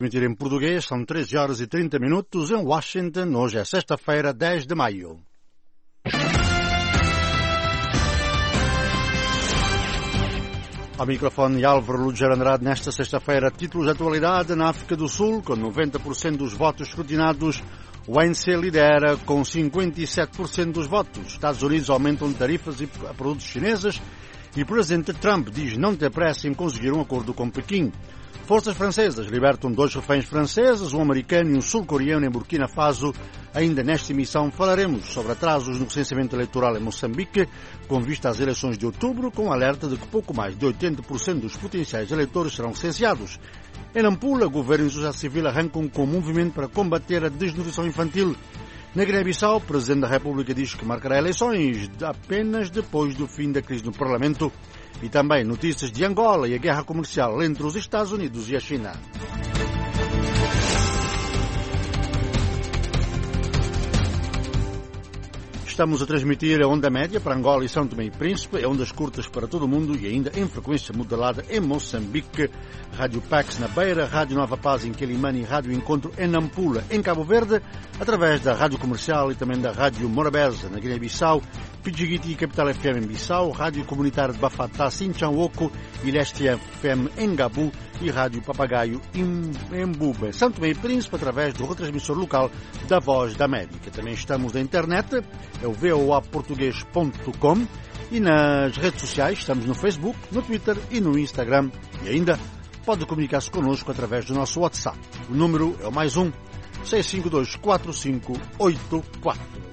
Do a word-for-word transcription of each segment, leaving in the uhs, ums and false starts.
Emitir em português, são treze horas e trinta minutos em Washington. Hoje é sexta-feira, dez de maio. Ao microfone Álvaro Lugero Andrade, nesta sexta-feira, títulos de atualidade na África do Sul, com noventa por cento dos votos escrutinados. O A N C lidera com cinquenta e sete por cento dos votos. Estados Unidos aumentam tarifas a produtos chineses e o presidente Trump diz não ter pressa em conseguir um acordo com Pequim. Forças francesas libertam dois reféns franceses, um americano e um sul-coreano em Burkina Faso. Ainda nesta emissão falaremos sobre atrasos no recenseamento eleitoral em Moçambique, com vista às eleições de outubro, com alerta de que pouco mais de oitenta por cento dos potenciais eleitores serão licenciados. Em Nampula, governo e sociedade civil arrancam com um movimento para combater a desnutrição infantil. Na Guiné-Bissau, o Presidente da República diz que marcará eleições apenas depois do fim da crise no Parlamento. E também notícias de Angola e a guerra comercial entre os Estados Unidos e a China. Estamos a transmitir a onda média para Angola e São Tomé e Príncipe, a ondas curtas para todo o mundo e ainda em frequência modulada em Moçambique, Rádio Pax na Beira, Rádio Nova Paz em Quelimane e Rádio Encontro em Nampula, em Cabo Verde, através da Rádio Comercial e também da Rádio Morabeza, na Guiné-Bissau, Pidjigiti e Capital F M em Bissau, Rádio Comunitária de Bafatá, Sinchan-Woko e Leste F M em Gabu e Rádio Papagaio em Mbube, São Tomé e Príncipe, através do retransmissor local da Voz da América. Também estamos na internet, é o v o a português ponto com e nas redes sociais, estamos no Facebook, no Twitter e no Instagram. E ainda pode comunicar-se connosco através do nosso WhatsApp. O número é o mais um, seis cinco dois quatro cinco oito quatro.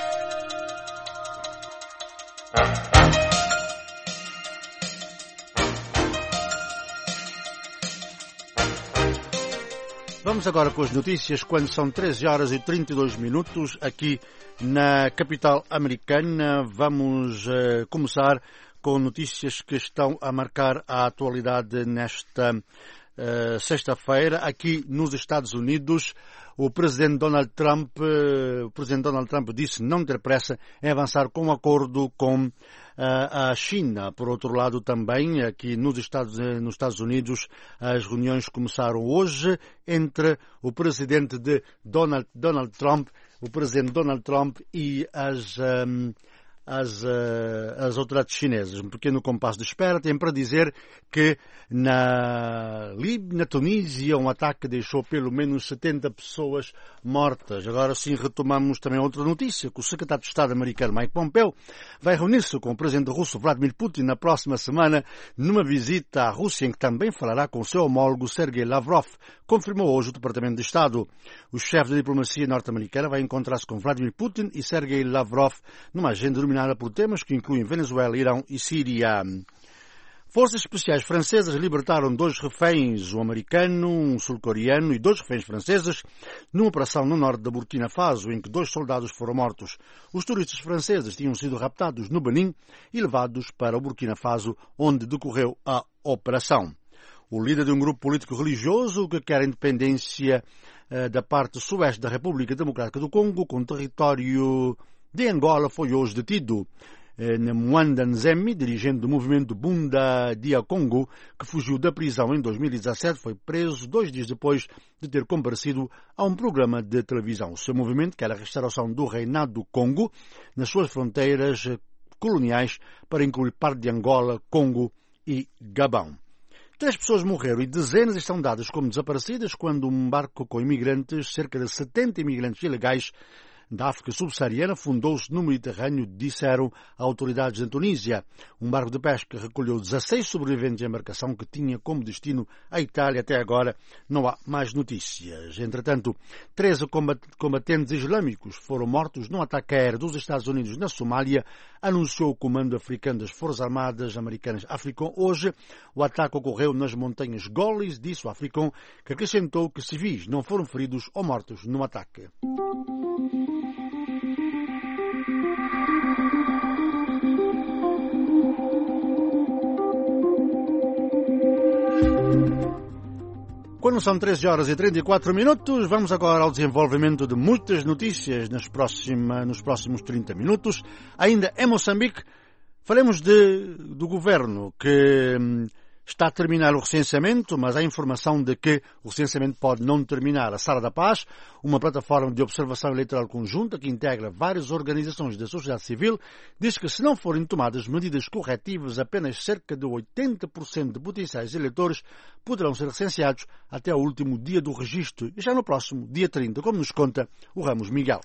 Vamos agora com as notícias quando são treze horas e trinta e dois minutos aqui na capital americana. Vamos uh, começar com notícias que estão a marcar a atualidade nesta uh, sexta-feira. Aqui nos Estados Unidos, o presidente Donald Trump, uh, o presidente Donald Trump disse não ter pressa em avançar com um acordo com a China. Por outro lado, também aqui nos Estados, nos Estados Unidos, as reuniões começaram hoje entre o presidente de Donald, Donald Trump, o presidente Donald Trump e as, um, as, uh, as autoridades chinesas. Um pequeno compasso de espera tem para dizer que na Líbia, na Tunísia, um ataque deixou pelo menos setenta pessoas mortas. Agora sim retomamos também outra notícia, que o secretário de Estado americano Mike Pompeo vai reunir-se com o presidente russo Vladimir Putin na próxima semana numa visita à Rússia em que também falará com o seu homólogo Sergei Lavrov, confirmou hoje o Departamento de Estado. O chefe da diplomacia norte-americana vai encontrar-se com Vladimir Putin e Sergei Lavrov numa agenda dominada por temas que incluem Venezuela, Irão e Síria. Forças especiais francesas libertaram dois reféns, um americano, um sul-coreano e dois reféns franceses, numa operação no norte da Burkina Faso, em que dois soldados foram mortos. Os turistas franceses tinham sido raptados no Benin e levados para o Burkina Faso, onde decorreu a operação. O líder de um grupo político religioso que quer a independência uh, da parte sueste da República Democrática do Congo, com território de Angola, foi hoje detido. Mwanda Nzemi, dirigente do movimento Bunda Dia Congo, que fugiu da prisão em dois mil e dezassete, foi preso dois dias depois de ter comparecido a um programa de televisão. O seu movimento quer a restauração do reinado do Congo nas suas fronteiras coloniais para incluir parte de Angola, Congo e Gabão. Três pessoas morreram e dezenas estão dadas como desaparecidas quando um barco com imigrantes, cerca de setenta imigrantes ilegais, da África subsaariana fundou-se no Mediterrâneo, disseram autoridades da Tunísia. Um barco de pesca recolheu dezasseis sobreviventes da embarcação que tinha como destino a Itália. Até agora não há mais notícias. Entretanto, treze combatentes islâmicos foram mortos num ataque aéreo dos Estados Unidos na Somália, anunciou o Comando Africano das Forças Armadas Americanas Africom. Hoje, o ataque ocorreu nas montanhas Golis, disse o Africom, que acrescentou que civis não foram feridos ou mortos no ataque. Quando são treze horas e trinta e quatro minutos, vamos agora ao desenvolvimento de muitas notícias nas próxima, nos próximos trinta minutos. Ainda em Moçambique, falemos de, do governo que hum, Está a terminar o recenseamento, mas há informação de que o recenseamento pode não terminar. A Sala da Paz, uma plataforma de observação eleitoral conjunta que integra várias organizações da sociedade civil, diz que se não forem tomadas medidas corretivas, apenas cerca de oitenta por cento de potenciais eleitores poderão ser recenseados até o último dia do registro e já no próximo dia trinta, como nos conta o Ramos Miguel.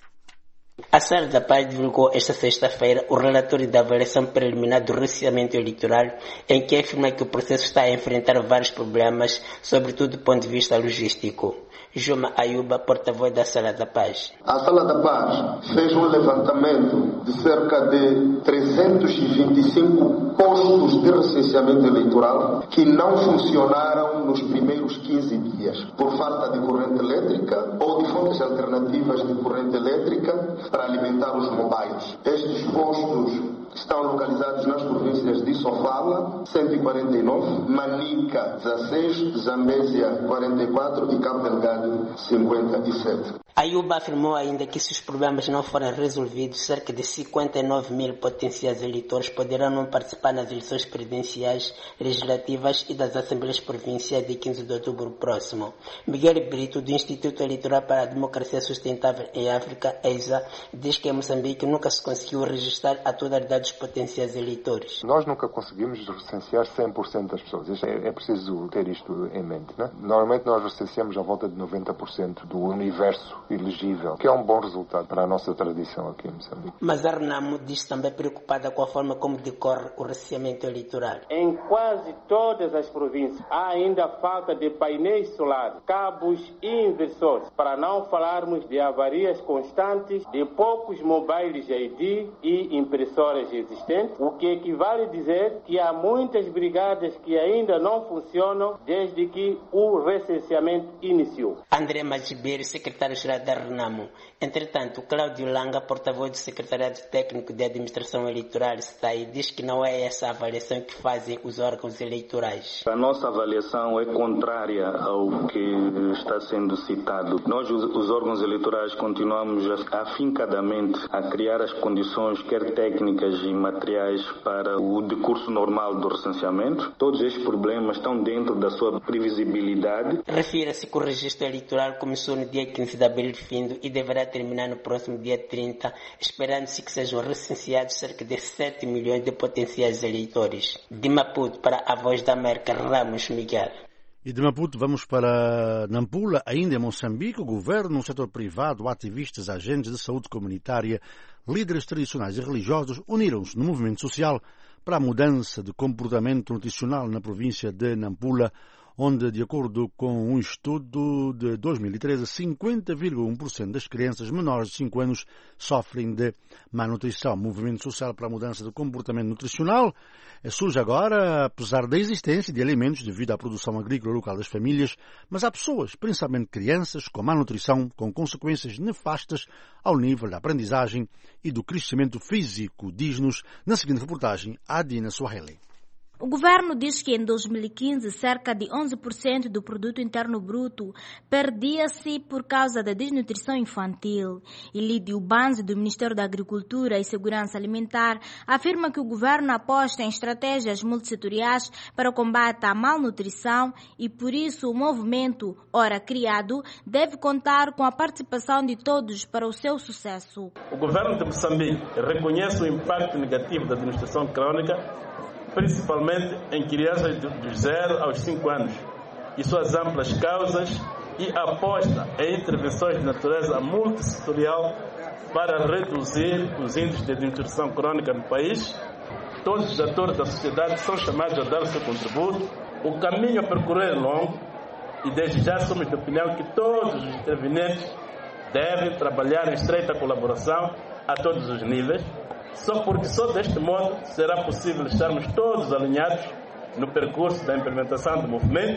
A Sala da Paz divulgou esta sexta-feira o relatório da avaliação preliminar do recenseamento eleitoral, em que afirma que o processo está a enfrentar vários problemas, sobretudo do ponto de vista logístico. Juma Ayuba, porta-voz da Sala da Paz. A Sala da Paz fez um levantamento de cerca de trezentos e vinte e cinco postos de recenseamento eleitoral que não funcionaram nos primeiros quinze dias, por falta de corrente elétrica ou de fontes alternativas de corrente elétrica para alimentar os mobiles. Estes postos estão localizados nas províncias de Sofala, cento e quarenta e nove, Manica, dezasseis, Zambésia, quarenta e quatro e Cabo Delgado, cinquenta e sete. Ayuba afirmou ainda que se os problemas não forem resolvidos, cerca de cinquenta e nove mil potenciais eleitores poderão não participar nas eleições presidenciais, legislativas e das Assembleias Provinciais de quinze de outubro próximo. Miguel Brito, do Instituto Eleitoral para a Democracia Sustentável em África, E S A, diz que em Moçambique nunca se conseguiu registrar a totalidade dos potenciais eleitores. Nós nunca conseguimos recensear cem por cento das pessoas. É, é preciso ter isto em mente, né? Normalmente nós recenseamos à volta de noventa por cento do universo elegível, que é um bom resultado para a nossa tradição aqui em Moçambique. Mas a Renamo diz também preocupada com a forma como decorre o recenseamento eleitoral. Em quase todas as províncias há ainda falta de painéis solares, cabos e inversores, para não falarmos de avarias constantes, de poucos mobiles I D e impressoras existentes, o que equivale a dizer que há muitas brigadas que ainda não funcionam desde que o recenseamento iniciou. André Majiberi, secretário-geral da Renamo. Entretanto, Cláudio Langa, porta-voz do Secretariado Técnico de Administração Eleitoral, S T A I, diz que não é essa a avaliação que fazem os órgãos eleitorais. A nossa avaliação é contrária ao que está sendo citado. Nós, os, os órgãos eleitorais, continuamos afincadamente a criar as condições, quer técnicas e materiais, para o decurso normal do recenseamento. Todos estes problemas estão dentro da sua previsibilidade. Refira-se que o registro eleitoral começou no dia quinze de abril findo e deverá terminar no próximo dia trinta, esperando-se que sejam recenseados cerca de sete milhões de potenciais eleitores. De Maputo, para a Voz da América, Ramos Miguel. E de Maputo vamos para Nampula, ainda em Moçambique. O governo, o setor privado, ativistas, agentes de saúde comunitária, líderes tradicionais e religiosos uniram-se no movimento social para a mudança de comportamento nutricional na província de Nampula, onde, de acordo com um estudo de dois mil e treze, cinquenta vírgula um por cento das crianças menores de cinco anos sofrem de má nutrição. O movimento social para a mudança de comportamento nutricional surge agora, apesar da existência de alimentos devido à produção agrícola local das famílias, mas há pessoas, principalmente crianças, com má nutrição, com consequências nefastas ao nível da aprendizagem e do crescimento físico, diz-nos na seguinte reportagem a Adina Swahili. O governo diz que em dois mil e quinze, cerca de onze por cento do produto interno bruto perdia-se por causa da desnutrição infantil. E Lídio Banzi, do Ministério da Agricultura e Segurança Alimentar, afirma que o governo aposta em estratégias multissetoriais para o combate à malnutrição e, por isso, o movimento, ora criado, deve contar com a participação de todos para o seu sucesso. O governo de Moçambique reconhece o impacto negativo da desnutrição crônica, principalmente em crianças de zero aos cinco anos, e suas amplas causas, e aposta em intervenções de natureza multissetorial para reduzir os índices de desnutrição crônica no país. Todos os atores da sociedade são chamados a dar o seu contributo. O caminho a percorrer é longo e desde já somos de opinião que todos os intervenientes devem trabalhar em estreita colaboração a todos os níveis, só porque só deste modo será possível estarmos todos alinhados no percurso da implementação do movimento.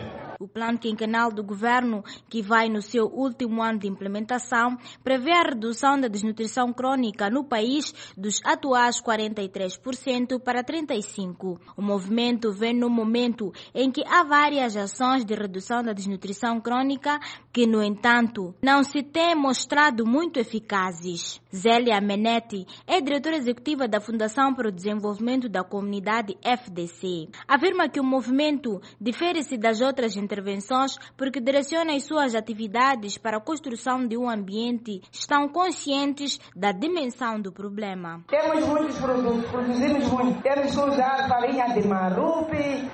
O plano quinquenal do governo, que vai no seu último ano de implementação, prevê a redução da desnutrição crônica no país dos atuais quarenta e três por cento para trinta e cinco por cento. O movimento vem no momento em que há várias ações de redução da desnutrição crônica que, no entanto, não se têm mostrado muito eficazes. Zélia Menetti é diretora executiva da Fundação para o Desenvolvimento da Comunidade F D C. Afirma que o movimento difere-se das outras intervenções porque direciona as suas atividades para a construção de um ambiente, estão conscientes da dimensão do problema. Temos muitos produtos, produzimos muito. Temos que usar farinha de marupi,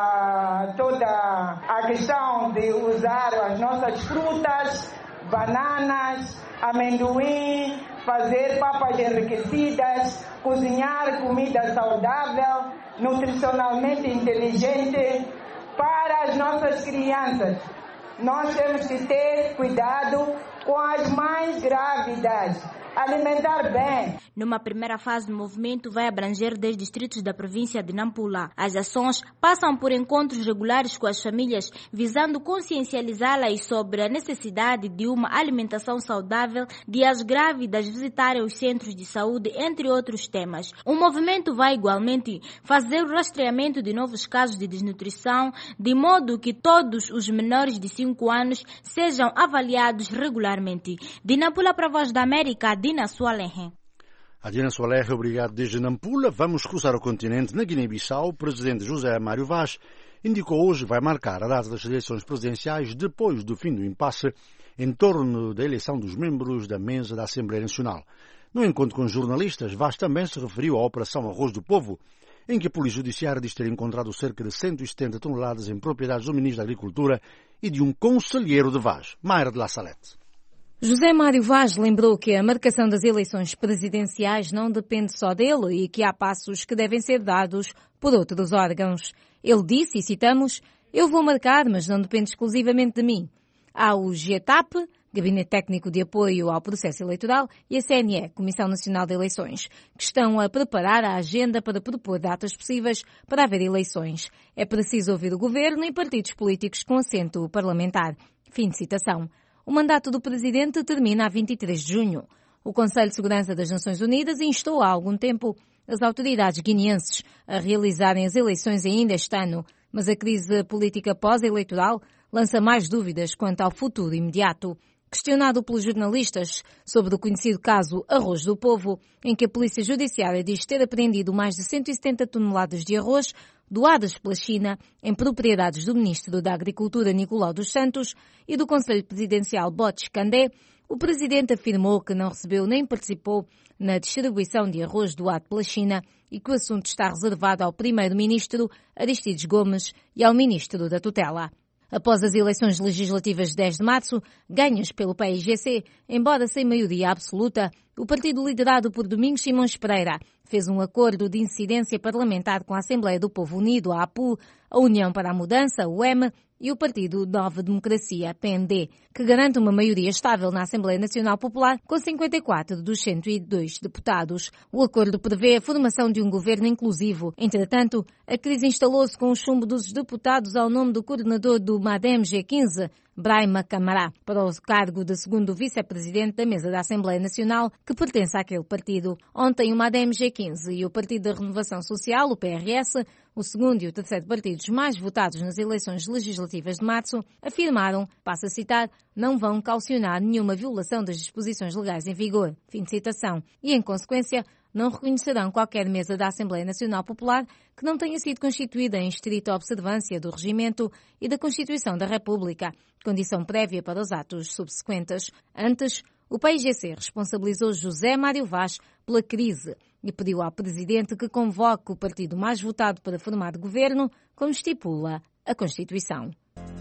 a, toda a questão de usar as nossas frutas, bananas, amendoim, fazer papas enriquecidas, cozinhar comida saudável, nutricionalmente inteligente para as nossas crianças. Nós temos que ter cuidado com as mães grávidas, alimentar bem. Numa primeira fase, o movimento vai abranger dez distritos da província de Nampula. As ações passam por encontros regulares com as famílias, visando consciencializá-las sobre a necessidade de uma alimentação saudável, de as grávidas visitarem os centros de saúde, entre outros temas. O movimento vai igualmente fazer o rastreamento de novos casos de desnutrição, de modo que todos os menores de cinco anos sejam avaliados regularmente. De Nampula para a Voz da América, Dina Sualehe. A Dina Sualehe, obrigado desde Nampula. Vamos cruzar o continente. Na Guiné-Bissau, o presidente José Mário Vaz indicou hoje vai marcar a data das eleições presidenciais depois do fim do impasse em torno da eleição dos membros da mesa da Assembleia Nacional. No encontro com jornalistas, Vaz também se referiu à Operação Arroz do Povo, em que a Polícia Judiciária diz ter encontrado cerca de cento e setenta toneladas em propriedades do Ministro da Agricultura e de um conselheiro de Vaz, Mayra de La Salette. José Mário Vaz lembrou que a marcação das eleições presidenciais não depende só dele e que há passos que devem ser dados por outros órgãos. Ele disse, e citamos, "Eu vou marcar, mas não depende exclusivamente de mim. Há o GETAP, Gabinete Técnico de Apoio ao Processo Eleitoral, e a C N E, Comissão Nacional de Eleições, que estão a preparar a agenda para propor datas possíveis para haver eleições. É preciso ouvir o Governo e partidos políticos com assento parlamentar." Fim de citação. O mandato do Presidente termina a vinte e três de junho. O Conselho de Segurança das Nações Unidas instou há algum tempo as autoridades guineenses a realizarem as eleições ainda este ano, mas a crise política pós-eleitoral lança mais dúvidas quanto ao futuro imediato. Questionado pelos jornalistas sobre o conhecido caso Arroz do Povo, em que a Polícia Judiciária diz ter apreendido mais de cento e setenta toneladas de arroz doadas pela China em propriedades do Ministro da Agricultura Nicolau dos Santos e do Conselho Presidencial Botes Candé, o Presidente afirmou que não recebeu nem participou na distribuição de arroz doado pela China e que o assunto está reservado ao Primeiro-Ministro Aristides Gomes e ao Ministro da Tutela. Após as eleições legislativas de dez de março, ganhas pelo P I G C, embora sem maioria absoluta, o partido liderado por Domingos Simões Pereira fez um acordo de incidência parlamentar com a Assembleia do Povo Unido, a APU, a União para a Mudança, o U M, e o Partido Nova Democracia, P N D, que garante uma maioria estável na Assembleia Nacional Popular com cinquenta e quatro dos cento e dois deputados. O acordo prevê a formação de um governo inclusivo. Entretanto, a crise instalou-se com o chumbo dos deputados ao nome do coordenador do MADEM G quinze, Brahima Camará, para o cargo de segundo vice-presidente da mesa da Assembleia Nacional, que pertence àquele partido. Ontem, o MADEM G quinze e o Partido da Renovação Social, o P R S, o segundo e o terceiro partidos mais votados nas eleições legislativas de março, afirmaram, passo a citar, não vão caucionar nenhuma violação das disposições legais em vigor. Fim de citação. E, em consequência, não reconhecerão qualquer mesa da Assembleia Nacional Popular que não tenha sido constituída em estrita observância do regimento e da Constituição da República, condição prévia para os atos subsequentes. Antes, o P I G C responsabilizou José Mário Vaz pela crise e pediu ao Presidente que convoque o partido mais votado para formar governo, como estipula a Constituição.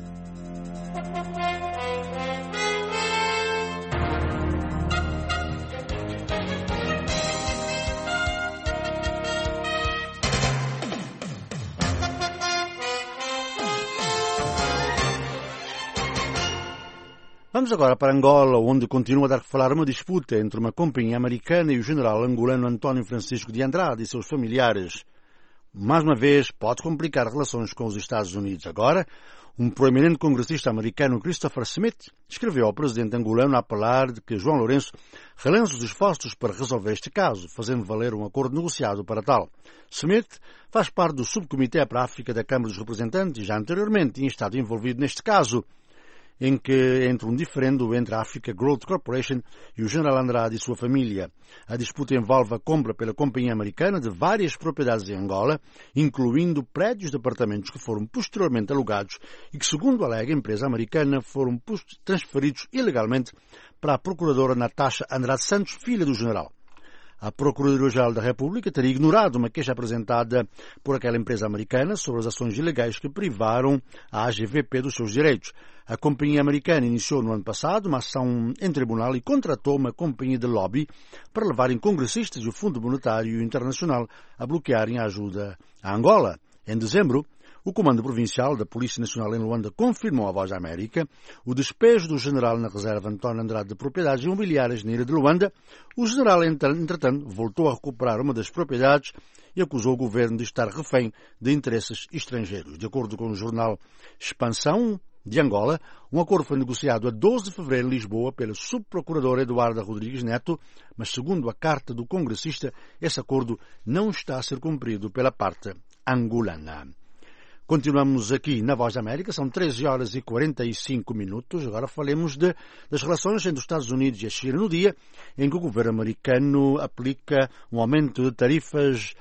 Vamos agora para Angola, onde continua a dar que falar uma disputa entre uma companhia americana e o general angolano António Francisco de Andrade e seus familiares. Mais uma vez, pode complicar relações com os Estados Unidos. Agora, Um proeminente congressista americano, Christopher Smith, escreveu ao presidente angolano a apelar de que João Lourenço relance os esforços para resolver este caso, fazendo valer um acordo negociado para tal. Smith faz parte do subcomitê para a África da Câmara dos Representantes e já anteriormente tinha estado envolvido neste caso, em que entre um diferendo entre a Africa Growth Corporation e o general Andrade e sua família. A disputa envolve a compra pela companhia americana de várias propriedades em Angola, incluindo prédios de apartamentos que foram posteriormente alugados e que, segundo alega a empresa americana, foram transferidos ilegalmente para a procuradora Natasha Andrade Santos, filha do general. A Procuradoria-Geral da República teria ignorado uma queixa apresentada por aquela empresa americana sobre as ações ilegais que privaram a A G V P dos seus direitos. A companhia americana iniciou no ano passado uma ação em tribunal e contratou uma companhia de lobby para levarem congressistas e o Fundo Monetário Internacional a bloquearem a ajuda à Angola. Em dezembro, o Comando Provincial da Polícia Nacional em Luanda confirmou à Voz da América o despejo do general na reserva António Andrade de propriedades imobiliárias na ilha de Luanda. O general, entretanto, voltou a recuperar uma das propriedades e acusou o governo de estar refém de interesses estrangeiros. De acordo com o jornal Expansão de Angola, um acordo foi negociado a doze de fevereiro em Lisboa pela subprocuradora Eduarda Rodrigues Neto, mas segundo a carta do congressista, esse acordo não está a ser cumprido pela parte angolana. Continuamos aqui na Voz da América, são treze horas e quarenta e cinco minutos. Agora falemos de, das relações entre os Estados Unidos e a China no dia em que o governo americano aplica um aumento de tarifas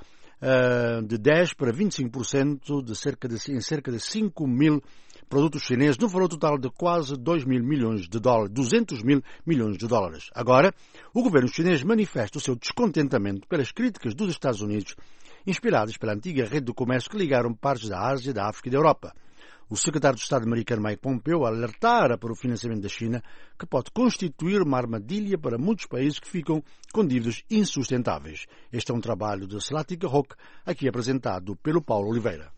uh, de dez por cento para vinte e cinco por cento de cerca de, em cerca de cinco mil produtos chineses, no valor total de quase dois mil milhões de dólares, duzentos mil milhões de dólares. Agora, o governo chinês manifesta o seu descontentamento pelas críticas dos Estados Unidos, inspiradas pela antiga rede de comércio que ligaram partes da Ásia, da África e da Europa. O secretário de Estado americano Mike Pompeo alertara para o financiamento da China, que pode constituir uma armadilha para muitos países que ficam com dívidas insustentáveis. Este é um trabalho de Slatica Rock, aqui apresentado pelo Paulo Oliveira.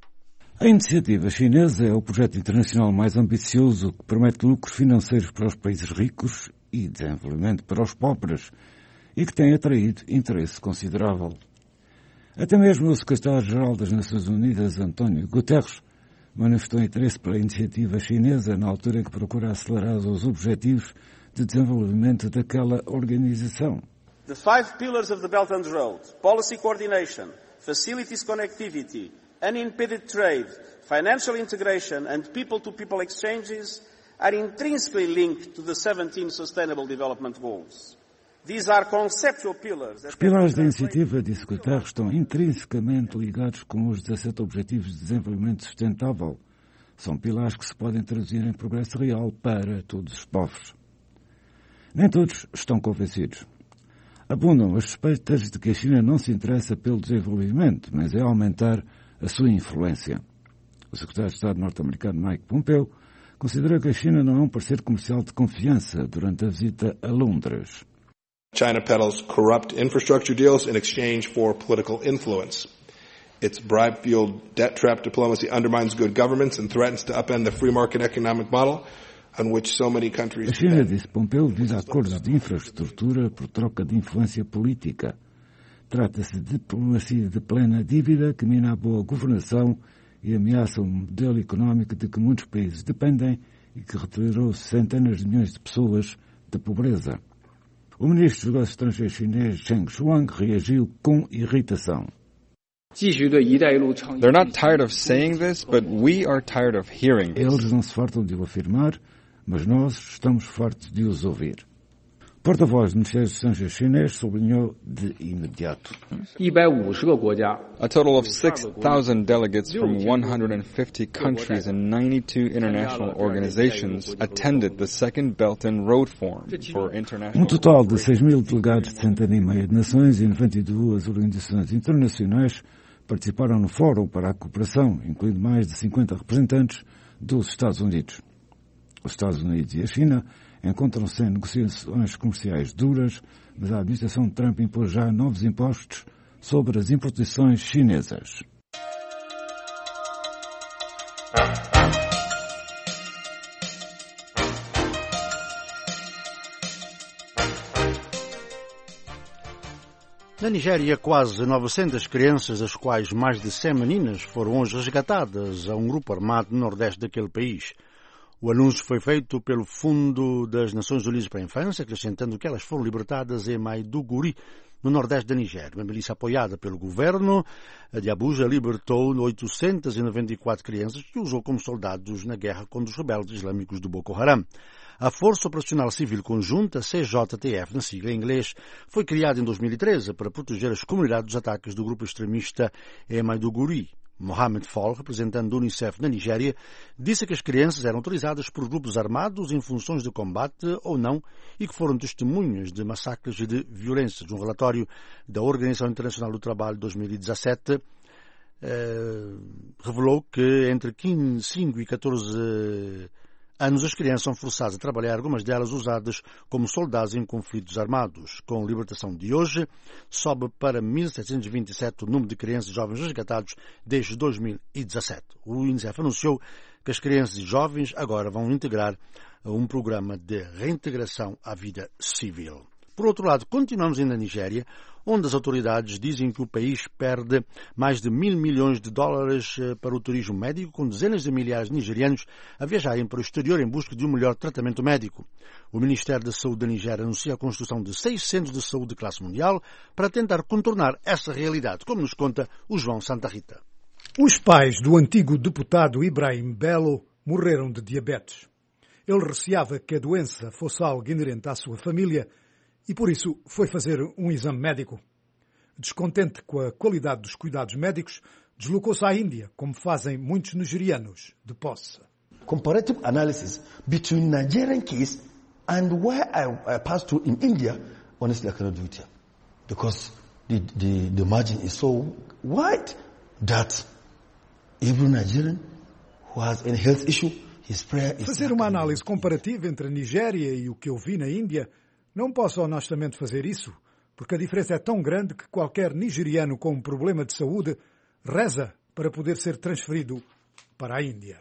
A iniciativa chinesa é o projeto internacional mais ambicioso que promete lucros financeiros para os países ricos e desenvolvimento para os pobres e que tem atraído interesse considerável. Até mesmo o secretário-geral das Nações Unidas, António Guterres, manifestou interesse pela iniciativa chinesa na altura em que procura acelerar os objetivos de desenvolvimento daquela organização. The five pillars of the Belt and Road, policy coordination, facilities connectivity, unimpeded trade, financial integration and people-to-people exchanges are intrinsically linked to the seventeen Sustainable Development Goals. Os pilares da iniciativa, disse Guterres, estão intrinsecamente ligados com os dezassete Objetivos de Desenvolvimento Sustentável. São pilares que se podem traduzir em progresso real para todos os povos. Nem todos estão convencidos. Abundam as suspeitas de que a China não se interessa pelo desenvolvimento, mas é aumentar a sua influência. O secretário de Estado norte-americano Mike Pompeo considerou que a China não é um parceiro comercial de confiança durante a visita a Londres. China peddles corrupt infrastructure deals in exchange for political influence. Its bribe-fueled debt trap diplomacy undermines good governance and threatens to upend the free market economic model on which so many countries depend. A China, disse Pompeo, visa acordos de infraestrutura por troca de influência política. Trata-se de diplomacia de plena dívida que mina a boa governação e ameaça o modelo económico de que muitos países dependem e que retirou centenas de milhões de pessoas da pobreza. O ministro dos Negócios Estrangeiros chinês Zheng Shuang reagiu com irritação. They're not tired of saying this, but we are tired of hearing this. Eles não se fartam de o afirmar, mas nós estamos fartos de os ouvir. O porta-voz do Ministério dos Estrangeiros chinês sublinhou de imediato. A total of six thousand delegates from one hundred fifty countries and ninety-two international organizations attended the second Belt and Road Forum for international... Um total de seis mil delegados de centena e meia de nações e noventa e duas organizações internacionais participaram no Fórum para a Cooperação, incluindo mais de cinquenta representantes dos Estados Unidos. Os Estados Unidos e a China encontram-se em negociações comerciais duras, mas a administração de Trump impôs já novos impostos sobre as importações chinesas. Na Nigéria, quase novecentas crianças, das quais mais de cem meninas, foram hoje resgatadas a um grupo armado no nordeste daquele país. O anúncio foi feito pelo Fundo das Nações Unidas para a Infância, acrescentando que elas foram libertadas em Maiduguri, no nordeste da Nigéria. Uma milícia apoiada pelo governo de Abuja libertou oitocentas e noventa e quatro crianças que usou como soldados na guerra contra os rebeldes islâmicos do Boko Haram. A Força Operacional Civil Conjunta, C J T F, na sigla em inglês, foi criada em dois mil e treze para proteger as comunidades dos ataques do grupo extremista em Maiduguri. Mohamed Fall, representante do Unicef na Nigéria, disse que as crianças eram autorizadas por grupos armados em funções de combate ou não e que foram testemunhas de massacres e de violências. Um relatório da Organização Internacional do Trabalho de dois mil e dezassete eh, revelou que entre cinco e catorze anos as crianças são forçadas a trabalhar, algumas delas usadas como soldados em conflitos armados. Com a libertação de hoje, sobe para mil setecentos e vinte e sete o número de crianças e jovens resgatados desde dois mil e dezassete. O Unicef anunciou que as crianças e jovens agora vão integrar um programa de reintegração à vida civil. Por outro lado, continuamos ainda na Nigéria, onde as autoridades dizem que o país perde mais de mil milhões de dólares para o turismo médico, com dezenas de milhares de nigerianos a viajarem para o exterior em busca de um melhor tratamento médico. O Ministério da Saúde da Nigéria anuncia a construção de seis centros de saúde de classe mundial para tentar contornar essa realidade, como nos conta o João Santa Rita. Os pais do antigo deputado Ibrahim Bello morreram de diabetes. Ele receava que a doença fosse algo inerente à sua família e por isso foi fazer um exame médico. Descontente com a qualidade dos cuidados médicos, deslocou-se à Índia, como fazem muitos nigerianos de posse. Comparative analysis between Nigerian case and where I, I passed through in India, honestly I cannot do it here. Because the, the, the margin is so wide that every Nigerian who has any health issue, his prayer is... Fazer uma análise comparativa entre a Nigéria e o que eu vi na Índia, não posso honestamente fazer isso, porque a diferença é tão grande que qualquer nigeriano com um problema de saúde reza para poder ser transferido para a Índia.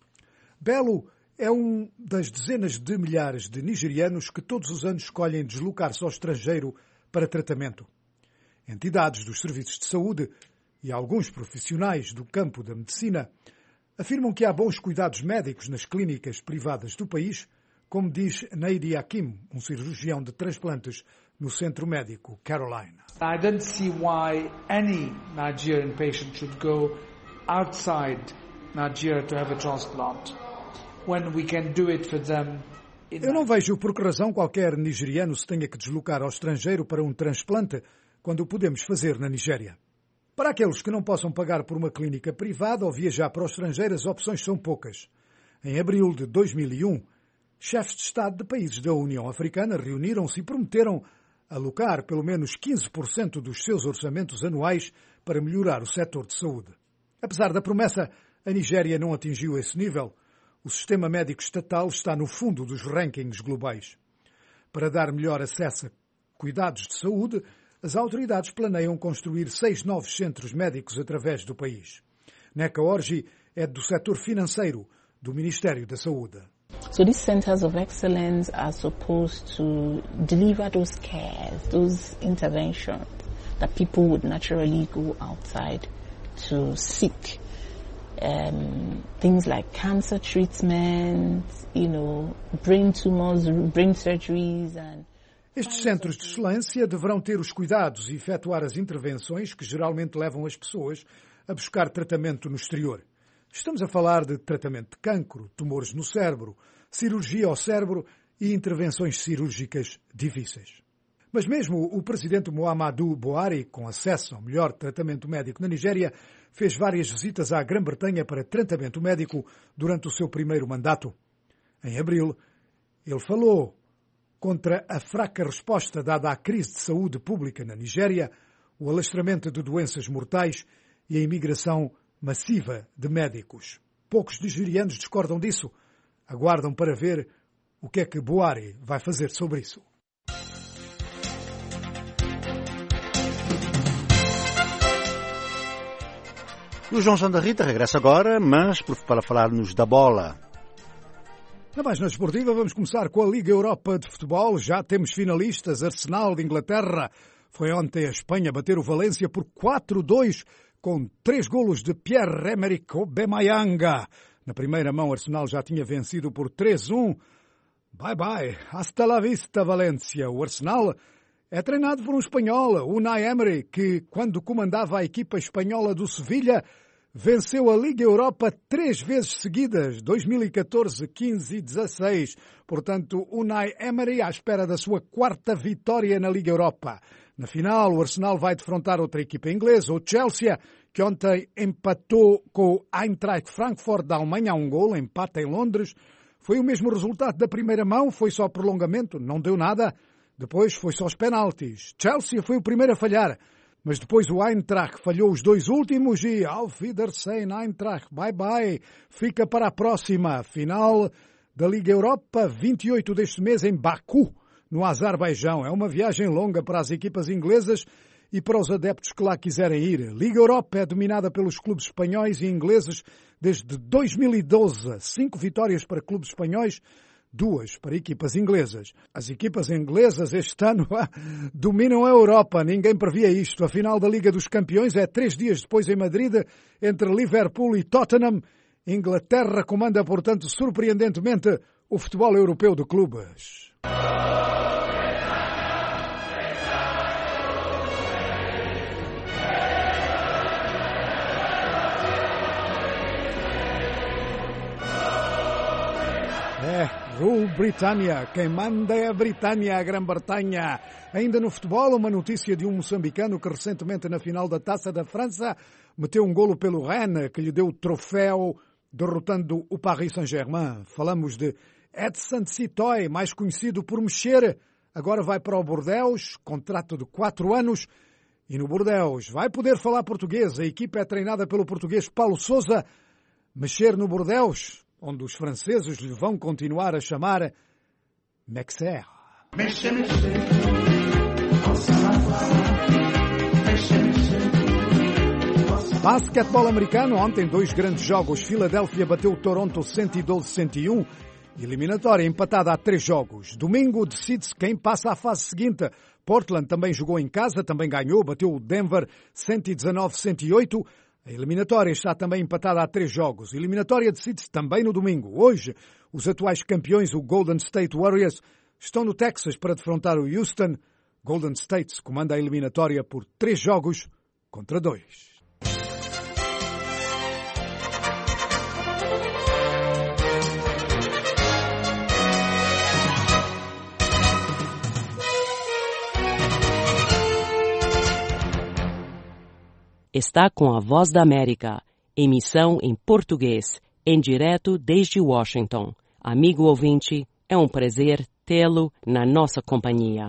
Bello é um das dezenas de milhares de nigerianos que todos os anos escolhem deslocar-se ao estrangeiro para tratamento. Entidades dos serviços de saúde e alguns profissionais do campo da medicina afirmam que há bons cuidados médicos nas clínicas privadas do país, como diz Neidi Hakim, um cirurgião de transplantes no Centro Médico Carolina. I don't see why any Nigerian patient should go outside Nigeria to have a transplant when we can do it for them. Eu não vejo por que razão qualquer nigeriano se tenha que deslocar ao estrangeiro para um transplante quando o podemos fazer na Nigéria. Para aqueles que não possam pagar por uma clínica privada ou viajar para o estrangeiro, as opções são poucas. Em abril de dois mil e um, chefes de Estado de países da União Africana reuniram-se e prometeram alocar pelo menos quinze por cento dos seus orçamentos anuais para melhorar o setor de saúde. Apesar da promessa, a Nigéria não atingiu esse nível. O sistema médico estatal está no fundo dos rankings globais. Para dar melhor acesso a cuidados de saúde, as autoridades planeiam construir seis novos centros médicos através do país. Neca Orji é do setor financeiro do Ministério da Saúde. So these centers of excellence are supposed to deliver those cares, those interventions that people would naturally go outside to seek. Um, things like cancer treatment, you know, brain tumors, brain surgeries and... Estes centros de excelência deverão ter os cuidados e efetuar as intervenções que geralmente levam as pessoas a buscar tratamento no exterior. Estamos a falar de tratamento de cancro, tumores no cérebro, cirurgia ao cérebro e intervenções cirúrgicas difíceis. Mas mesmo o presidente Muhammadu Buhari, com acesso ao melhor tratamento médico na Nigéria, fez várias visitas à Grã-Bretanha para tratamento médico durante o seu primeiro mandato. Em abril, ele falou contra a fraca resposta dada à crise de saúde pública na Nigéria, o alastramento de doenças mortais e a imigração massiva de médicos. Poucos nigerianos discordam disso. Aguardam para ver o que é que Buhari vai fazer sobre isso. O João Santa Rita regressa agora, mas para falar-nos da bola. Na página desportiva, vamos começar com a Liga Europa de Futebol. Já temos finalistas. Arsenal de Inglaterra Foi ontem a Espanha bater o Valência por quatro a dois, com três golos de Pierre-Emerick Aubameyang. Na primeira mão, o Arsenal já tinha vencido por três a um. Bye bye, hasta la vista, Valência. O Arsenal é treinado por um espanhol, Unai Emery, que, quando comandava a equipa espanhola do Sevilha, venceu a Liga Europa três vezes seguidas, dois mil e catorze, quinze e dezasseis. Portanto, Unai Emery à espera da sua quarta vitória na Liga Europa. Na final, o Arsenal vai defrontar outra equipa inglesa, o Chelsea, que ontem empatou com o Eintracht Frankfurt da Alemanha a um golo, empate em Londres. Foi o mesmo resultado da primeira mão, foi só prolongamento, não deu nada. Depois foi só os penaltis. Chelsea foi o primeiro a falhar, mas depois o Eintracht falhou os dois últimos e Auf Wiedersehen, Eintracht, bye bye. Fica para a próxima final da Liga Europa, vinte e oito deste mês em Baku, no Azerbaijão. É uma viagem longa para as equipas inglesas e para os adeptos que lá quiserem ir. Liga Europa é dominada pelos clubes espanhóis e ingleses desde dois mil e doze. Cinco vitórias para clubes espanhóis, duas para equipas inglesas. As equipas inglesas este ano dominam a Europa. Ninguém previa isto. A final da Liga dos Campeões é três dias depois em Madrid, entre Liverpool e Tottenham. Inglaterra comanda, portanto, surpreendentemente, o futebol europeu de clubes. É, Rule Britannia, quem manda é a Britânia, a Grã-Bretanha. Ainda no futebol, uma notícia de um moçambicano que recentemente na final da Taça da França meteu um golo pelo Rennes, que lhe deu o troféu derrotando o Paris Saint-Germain. Falamos de Edson Citoy, mais conhecido por mexer, agora vai para o Bordeaux, contrato de quatro anos, e no Bordeaux vai poder falar português. A equipa é treinada pelo português Paulo Sousa. Mexer no Bordeaux, onde os franceses lhe vão continuar a chamar Mexer. Basquetebol americano, ontem dois grandes jogos. Filadélfia bateu o Toronto cento e doze a cento e um. Eliminatória empatada a três jogos. Domingo decide-se quem passa à fase seguinte. Portland também jogou em casa, também ganhou, bateu o Denver cento e dezanove a cento e oito. A eliminatória está também empatada a três jogos. A eliminatória decide-se também no domingo. Hoje, os atuais campeões, o Golden State Warriors, estão no Texas para defrontar o Houston. Golden State comanda a eliminatória por três jogos contra dois. Está com a Voz da América, emissão em português, em direto desde Washington. Amigo ouvinte, é um prazer tê-lo na nossa companhia.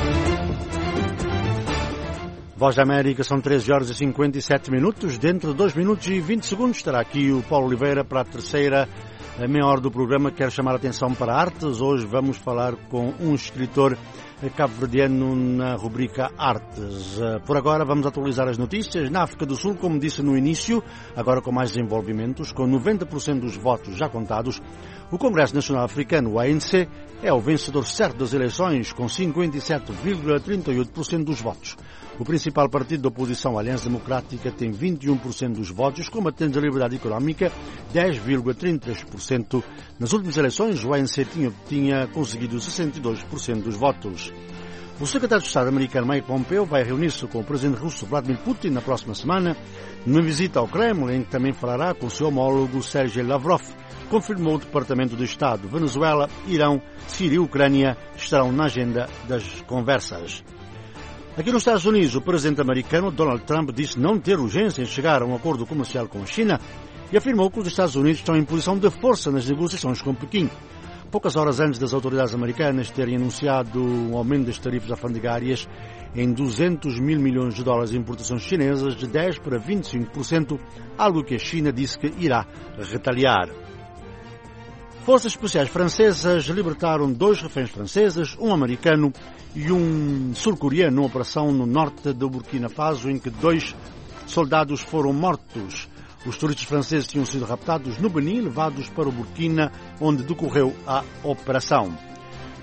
Voz da América, são treze horas e cinquenta e sete minutos. Dentro de dois minutos e vinte segundos estará aqui o Paulo Oliveira para a terceira meia hora do programa. Quero chamar a atenção para artes. Hoje vamos falar com um escritor cabo-verdiano na rubrica Artes. Por agora vamos atualizar as notícias. Na África do Sul, como disse no início, agora com mais desenvolvimentos, com noventa por cento dos votos já contados, o Congresso Nacional Africano, o A N C, é o vencedor certo das eleições, com cinquenta e sete vírgula trinta e oito por cento dos votos. O principal partido da oposição, a Aliança Democrática, tem vinte e um por cento dos votos, combatendo a liberdade económica, dez vírgula trinta e três por cento. Nas últimas eleições, o A N C tinha, tinha conseguido sessenta e dois por cento dos votos. O secretário de Estado americano Mike Pompeo vai reunir-se com o presidente russo Vladimir Putin na próxima semana, numa visita ao Kremlin, em que também falará com o seu homólogo Sergei Lavrov, confirmou o Departamento de Estado. Venezuela, Irão, Síria e Ucrânia estarão na agenda das conversas. Aqui nos Estados Unidos, o presidente americano Donald Trump disse não ter urgência em chegar a um acordo comercial com a China e afirmou que os Estados Unidos estão em posição de força nas negociações com Pequim. Poucas horas antes das autoridades americanas terem anunciado um aumento das tarifas alfandegárias em duzentos mil milhões de dólares de importações chinesas, de dez por cento para vinte e cinco por cento, algo que a China disse que irá retaliar. Forças especiais francesas libertaram dois reféns franceses, um americano e um sul-coreano, numa operação no norte do Burkina Faso, em que dois soldados foram mortos. Os turistas franceses tinham sido raptados no Benin, levados para o Burkina, onde decorreu a operação.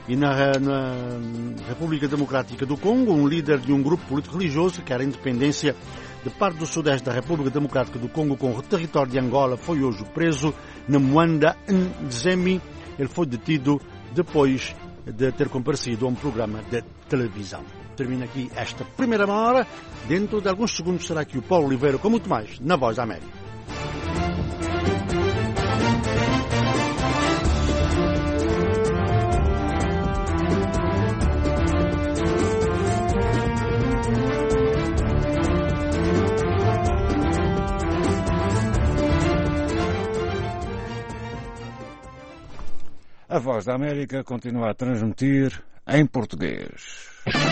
E na, na República Democrática do Congo, um líder de um grupo político religioso que quer a independência de parte do sudeste da República Democrática do Congo com o território de Angola foi hoje preso na Moanda Nzemi. Ele foi detido depois de ter comparecido a um programa de televisão. Termina aqui esta primeira hora. Dentro de alguns segundos será aqui o Paulo Oliveira com muito mais na Voz da América. A Voz da América continua a transmitir em português.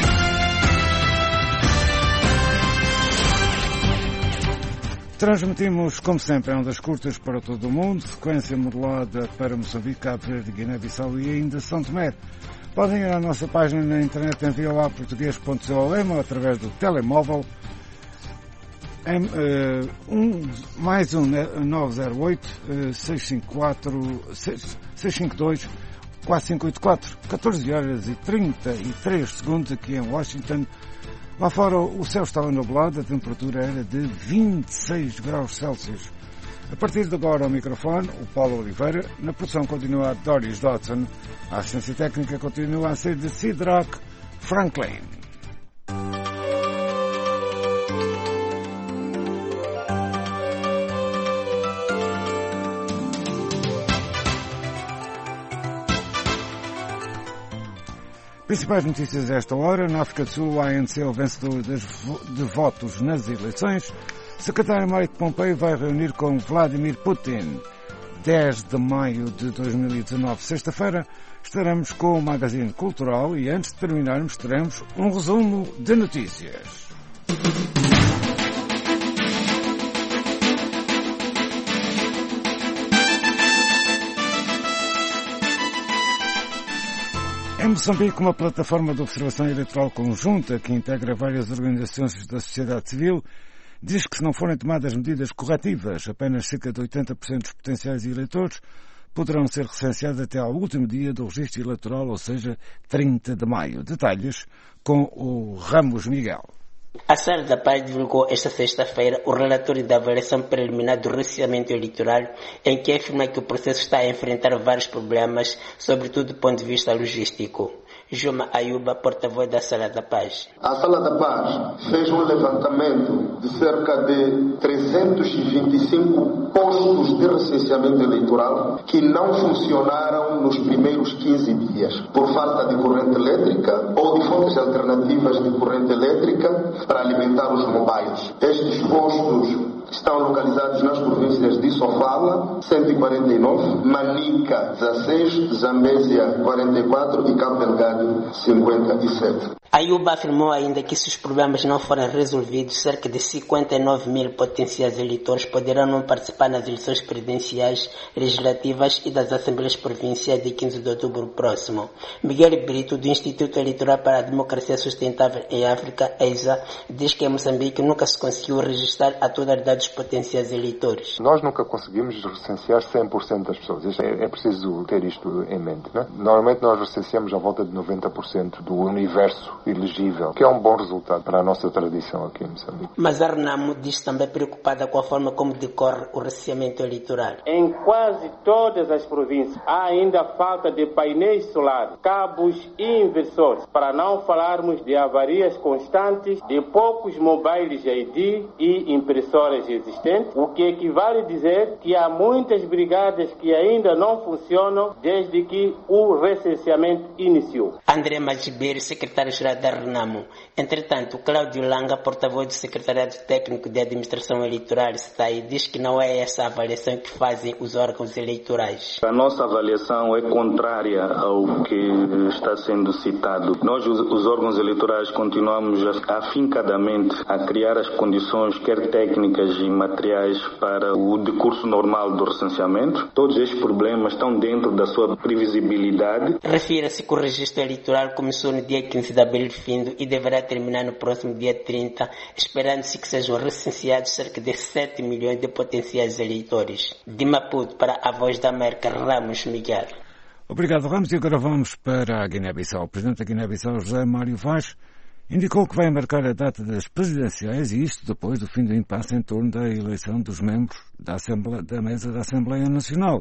Transmitimos, como sempre, em ondas curtas para todo o mundo, sequência modulada para Moçambique, Cabo Verde, Guiné-Bissau e ainda São Tomé. Podem ir à nossa página na internet em voa português ponto com ou através do telemóvel em, uh, um, mais um nove zero oito, seis cinco quatro, seis cinco dois, quatro cinco oito quatro, catorze horas e trinta e três segundos aqui em Washington. Lá fora o céu estava nublado, a temperatura era de vinte e seis graus Celsius. A partir de agora ao microfone, o Paulo Oliveira, na produção continua a Doris Dodson, a assistência técnica continua a ser de Sidrak Franklin. Principais notícias a esta hora. Na África do Sul, o A N C é o vencedor de votos nas eleições. Secretário-Mário de Pompeu vai reunir com Vladimir Putin. dez de maio de dois mil e dezanove, sexta-feira, estaremos com o Magazine Cultural e antes de terminarmos teremos um resumo de notícias. Em Moçambique, uma plataforma de observação eleitoral conjunta que integra várias organizações da sociedade civil diz que se não forem tomadas medidas corretivas, apenas cerca de oitenta por cento dos potenciais eleitores poderão ser recenseados até ao último dia do registro eleitoral, ou seja, trinta de maio. Detalhes com o Ramos Miguel. A Sara da Paz divulgou esta sexta-feira o relatório da avaliação preliminar do recenseamento eleitoral, em que afirma que o processo está a enfrentar vários problemas, sobretudo do ponto de vista logístico. Juma Ayuba, porta-voz da Sala da Paz. A Sala da Paz fez um levantamento de cerca de trezentos e vinte e cinco postos de recenseamento eleitoral que não funcionaram nos primeiros quinze dias, por falta de corrente elétrica ou de fontes alternativas de corrente elétrica para alimentar os mobiles. Estes postos estão localizados nas províncias de Sofala, cento e quarenta e nove, Manica, dezasseis, Zambésia, quarenta e quatro e Cabo Delgado, cinquenta e sete. Ayuba afirmou ainda que se os problemas não forem resolvidos, cerca de cinquenta e nove mil potenciais eleitores poderão não participar nas eleições presidenciais, legislativas e das Assembleias Provinciais de quinze de outubro próximo. Miguel Brito, do Instituto Eleitoral para a Democracia Sustentável em África, E S A, diz que em Moçambique nunca se conseguiu registrar a totalidade dos potenciais eleitores. Nós nunca conseguimos recensear cem por cento das pessoas. Isto é, é preciso ter isto em mente, não é? Normalmente nós recenseamos à volta de noventa por cento do universo elegível, que é um bom resultado para a nossa tradição aqui em Moçambique. Mas a Renamo diz também preocupada com a forma como decorre o recenseamento eleitoral. Em quase todas as províncias há ainda falta de painéis solares, cabos e inversores, para não falarmos de avarias constantes, de poucos mobiles I D e impressoras existentes, o que equivale a dizer que há muitas brigadas que ainda não funcionam desde que o recenseamento iniciou. André Majiberi, secretário-geral da Renamo. Entretanto, Cláudio Langa, porta-voz do Secretariado Técnico de Administração Eleitoral, S T A I, diz que não é essa a avaliação que fazem os órgãos eleitorais. A nossa avaliação é contrária ao que está sendo citado. Nós, os, os órgãos eleitorais, continuamos afincadamente a criar as condições, quer técnicas e materiais, para o decurso normal do recenseamento. Todos estes problemas estão dentro da sua previsibilidade. Refira-se que o registro eleitoral começou no dia quinze de abril findo e deverá terminar no próximo dia trinta, esperando-se que sejam recenseados cerca de sete milhões de potenciais eleitores. De Maputo, para a Voz da América, Ramos Miguel. Obrigado, Ramos. E agora vamos para a Guiné-Bissau. O presidente da Guiné-Bissau, José Mário Vaz, indicou que vai marcar a data das presidenciais, e isto depois do fim do impasse em torno da eleição dos membros da, Assembleia, da mesa da Assembleia Nacional.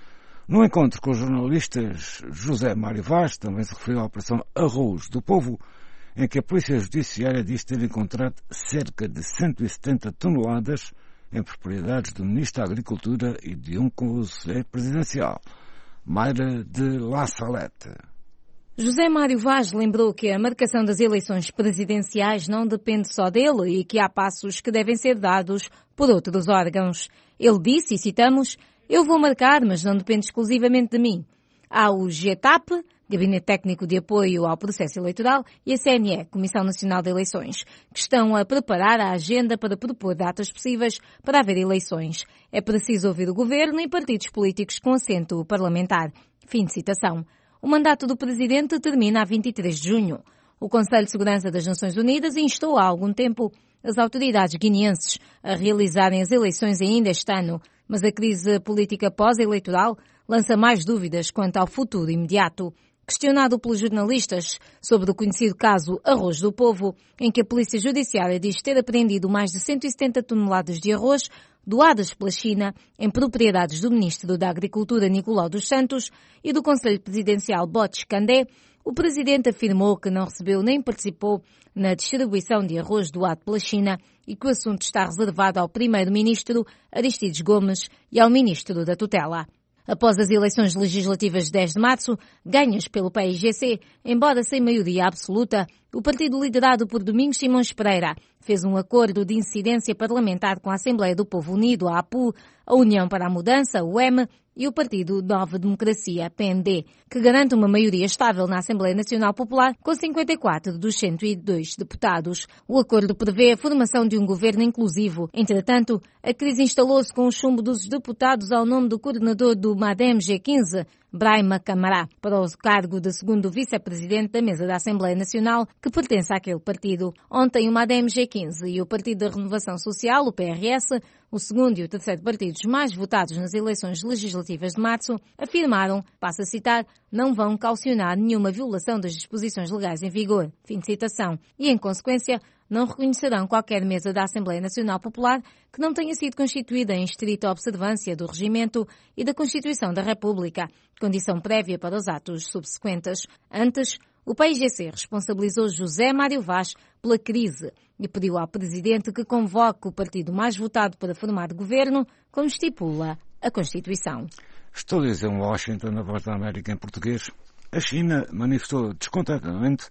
No encontro com os jornalistas, José Mário Vaz também se referiu à Operação Arroz do Povo, em que a Polícia Judiciária diz ter encontrado cerca de cento e setenta toneladas em propriedades do Ministro da Agricultura e de um conselheiro presidencial, Mayra de La Salette. José Mário Vaz lembrou que a marcação das eleições presidenciais não depende só dele e que há passos que devem ser dados por outros órgãos. Ele disse, e citamos, "Eu vou marcar, mas não depende exclusivamente de mim. Há o G T A P, Gabinete Técnico de Apoio ao Processo Eleitoral, e a C N E, Comissão Nacional de Eleições, que estão a preparar a agenda para propor datas possíveis para haver eleições. É preciso ouvir o Governo e partidos políticos com assento parlamentar." Fim de citação. O mandato do Presidente termina a vinte e três de junho. O Conselho de Segurança das Nações Unidas instou há algum tempo as autoridades guineenses a realizarem as eleições ainda este ano, mas a crise política pós-eleitoral lança mais dúvidas quanto ao futuro imediato. Questionado pelos jornalistas sobre o conhecido caso Arroz do Povo, em que a Polícia Judiciária diz ter apreendido mais de cento e setenta toneladas de arroz doadas pela China em propriedades do Ministro da Agricultura Nicolau dos Santos e do Conselho Presidencial Botes Candé, o Presidente afirmou que não recebeu nem participou na distribuição de arroz doado pela China e que o assunto está reservado ao Primeiro-Ministro Aristides Gomes e ao Ministro da Tutela. Após as eleições legislativas de dez de março, ganhas pelo P I G C, embora sem maioria absoluta, o partido liderado por Domingos Simões Pereira fez um acordo de incidência parlamentar com a Assembleia do Povo Unido, a APU, a União para a Mudança, o U E M, e o Partido Nova Democracia, P N D, que garante uma maioria estável na Assembleia Nacional Popular com cinquenta e quatro dos cento e dois deputados. O acordo prevê a formação de um governo inclusivo. Entretanto, a crise instalou-se com o chumbo dos deputados ao nome do coordenador do MADEM G quinze, Brahima Camará, para o cargo de segundo vice-presidente da mesa da Assembleia Nacional, que pertence àquele partido. Ontem, o MADEM G quinze e o Partido da Renovação Social, o P R S, o segundo e o terceiro partidos mais votados nas eleições legislativas de março, afirmaram, passo a citar, não vão caucionar nenhuma violação das disposições legais em vigor. Fim de citação. E, em consequência, não reconhecerão qualquer mesa da Assembleia Nacional Popular que não tenha sido constituída em estrita observância do regimento e da Constituição da República, condição prévia para os atos subsequentes. Antes, o P I G C responsabilizou José Mário Vaz pela crise e pediu ao Presidente que convoque o partido mais votado para formar governo, como estipula a Constituição. Estou a dizer em Washington, na Voz da América em português. A China manifestou descontentamento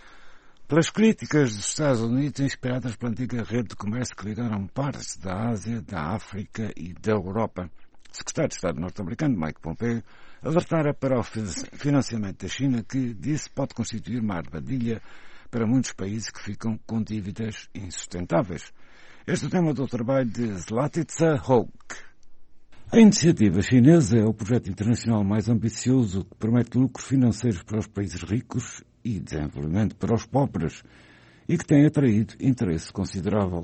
pelas críticas dos Estados Unidos inspiradas pela antiga rede de comércio que ligaram partes da Ásia, da África e da Europa. O secretário de Estado norte-americano, Mike Pompeo, alertara para o financiamento da China, que disse pode constituir uma armadilha para muitos países que ficam com dívidas insustentáveis. Este é o tema do trabalho de Zlatitsa Hogg. A iniciativa chinesa é o projeto internacional mais ambicioso que promete lucros financeiros para os países ricos e desenvolvimento para os pobres e que tem atraído interesse considerável.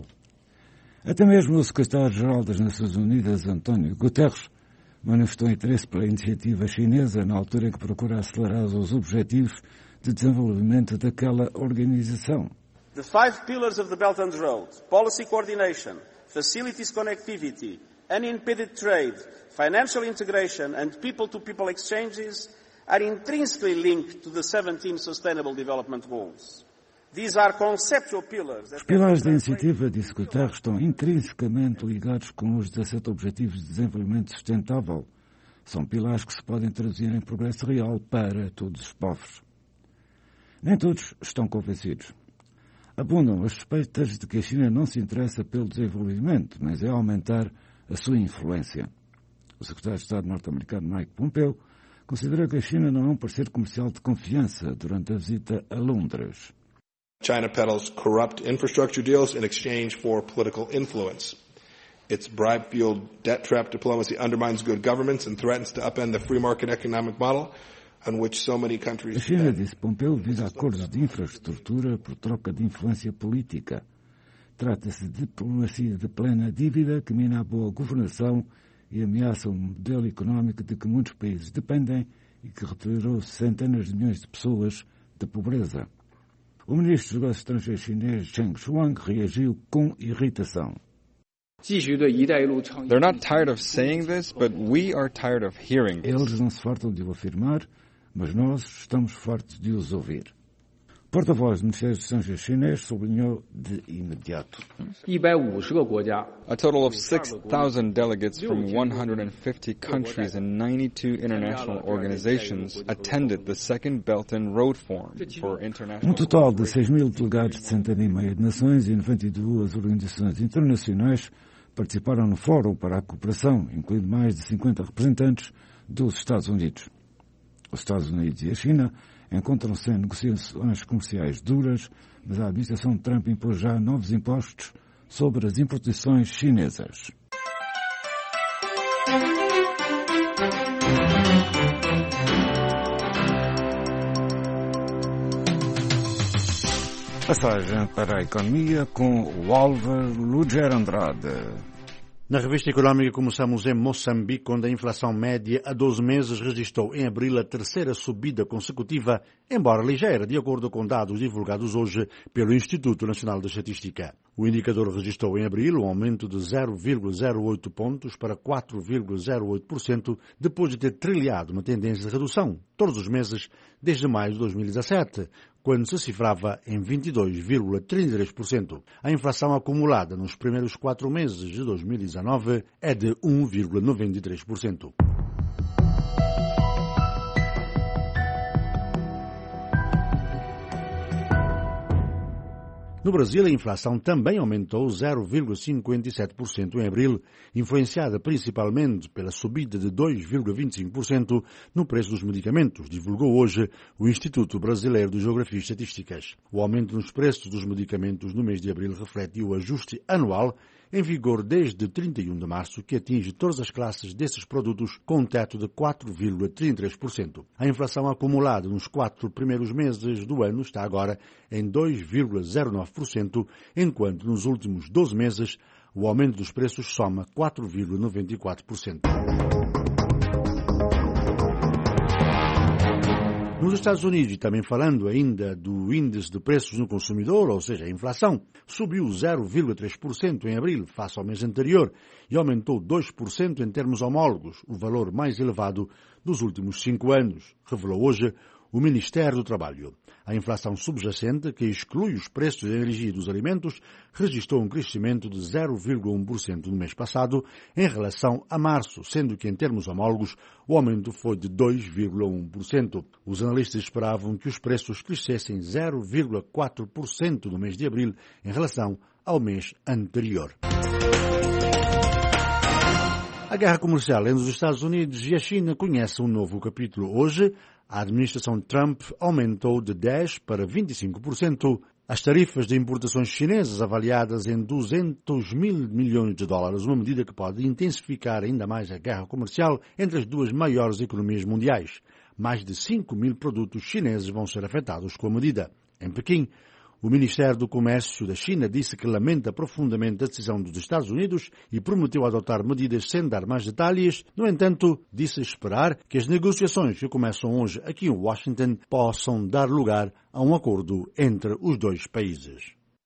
Até mesmo o secretário-geral das Nações Unidas, António Guterres, manifestou interesse pela iniciativa chinesa na altura em que procura acelerar os objetivos de desenvolvimento daquela organização. The five pillars of the Belt and Road, policy coordination, facilities connectivity, unimpeded trade, financial integration and people-to-people exchanges are intrinsically linked to the seventeen Sustainable Development Goals. These are conceptual pillars. Os pilares da iniciativa, disse Guterres, estão intrinsecamente ligados com os dezassete Objetivos de Desenvolvimento Sustentável. São pilares que se podem traduzir em progresso real para todos os povos. Nem todos estão convencidos. Abundam as suspeitas de que a China não se interessa pelo desenvolvimento, mas é aumentar a sua influência. O secretário de Estado norte-americano Mike Pompeo considerou que a China não é um parceiro comercial de confiança durante a visita a Londres. China peddles corrupt infrastructure deals in exchange for political influence. Its bribe-fueled debt trap diplomacy undermines good governance and threatens to upend the free market economic model on which so many countries... A China, disse Pompeo, visa acordos de infraestrutura por troca de influência política. Trata-se de diplomacia de plena dívida que mina a boa governação e ameaça o modelo económico de que muitos países dependem e que retirou centenas de milhões de pessoas da pobreza. O ministro dos Negócios Estrangeiros chinês Zheng Shuang reagiu com irritação. They're not tired of saying this, but we are tired of hearing this. Eles não se fartam de o afirmar, mas nós estamos fartos de os ouvir. O porta-voz do Ministério dos Estrangeiros chinês sublinhou de imediato. A total of six thousand delegates from one hundred fifty countries and ninety-two international organizations attended the Second Belt and Road Forum for international... Um total de seis mil delegados de centena e meia de nações e noventa e duas organizações internacionais participaram no Fórum para a Cooperação, incluindo mais de cinquenta representantes dos Estados Unidos. Os Estados Unidos e a China encontram-se em negociações comerciais duras, mas a administração de Trump impôs já novos impostos sobre as importações chinesas. Passagem para a economia com o Álvaro Luger Andrade. Na revista económica começamos em Moçambique, onde a inflação média a doze meses registrou em abril a terceira subida consecutiva, embora ligeira, de acordo com dados divulgados hoje pelo Instituto Nacional de Estatística. O indicador registrou em abril um aumento de zero vírgula zero oito pontos para quatro vírgula zero oito por cento, depois de ter trilhado uma tendência de redução todos os meses desde maio de dois mil e dezassete, quando se cifrava em vinte e dois vírgula trinta e três por cento. A inflação acumulada nos primeiros quatro meses de dois mil e dezanove é de um vírgula noventa e três por cento. No Brasil, a inflação também aumentou zero vírgula cinquenta e sete por cento em abril, influenciada principalmente pela subida de dois vírgula vinte e cinco por cento no preço dos medicamentos, divulgou hoje o Instituto Brasileiro de Geografia e Estatísticas. O aumento nos preços dos medicamentos no mês de abril reflete o ajuste anual em vigor desde trinta e um de março, que atinge todas as classes desses produtos com um teto de quatro vírgula trinta e três por cento. A inflação acumulada nos quatro primeiros meses do ano está agora em dois vírgula zero nove por cento, enquanto nos últimos doze meses o aumento dos preços soma quatro vírgula noventa e quatro por cento. Nos Estados Unidos, e também falando ainda do índice de preços no consumidor, ou seja, a inflação, subiu zero vírgula três por cento em abril, face ao mês anterior, e aumentou dois por cento em termos homólogos, o valor mais elevado dos últimos cinco anos, revelou hoje o Ministério do Trabalho. A inflação subjacente, que exclui os preços da energia e dos alimentos, registrou um crescimento de zero vírgula um por cento no mês passado em relação a março, sendo que em termos homólogos o aumento foi de dois vírgula um por cento. Os analistas esperavam que os preços crescessem zero vírgula quatro por cento no mês de abril em relação ao mês anterior. A guerra comercial entre os Estados Unidos e a China conhece um novo capítulo. Hoje, a administração Trump aumentou de dez para vinte e cinco por cento as tarifas de importações chinesas, avaliadas em duzentos mil milhões de dólares, uma medida que pode intensificar ainda mais a guerra comercial entre as duas maiores economias mundiais. Mais de cinco mil produtos chineses vão ser afetados com a medida. Em Pequim, o Ministério do Comércio da China disse que lamenta profundamente a decisão dos Estados Unidos e prometeu adotar medidas sem dar mais detalhes. No entanto, disse esperar que as negociações que começam hoje aqui em Washington possam dar lugar a um acordo entre os dois países.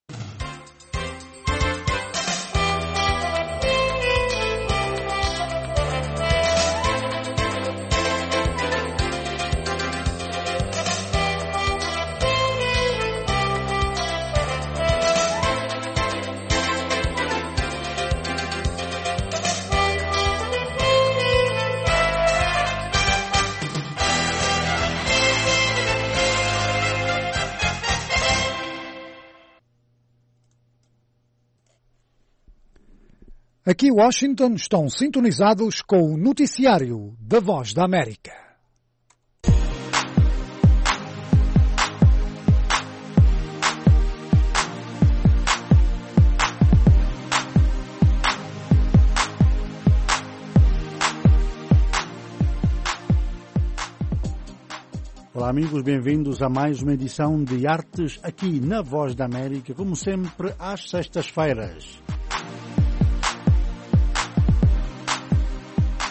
Aqui em Washington estão sintonizados com o noticiário da Voz da América. Olá amigos, bem-vindos a mais uma edição de Artes aqui na Voz da América, como sempre às sextas-feiras.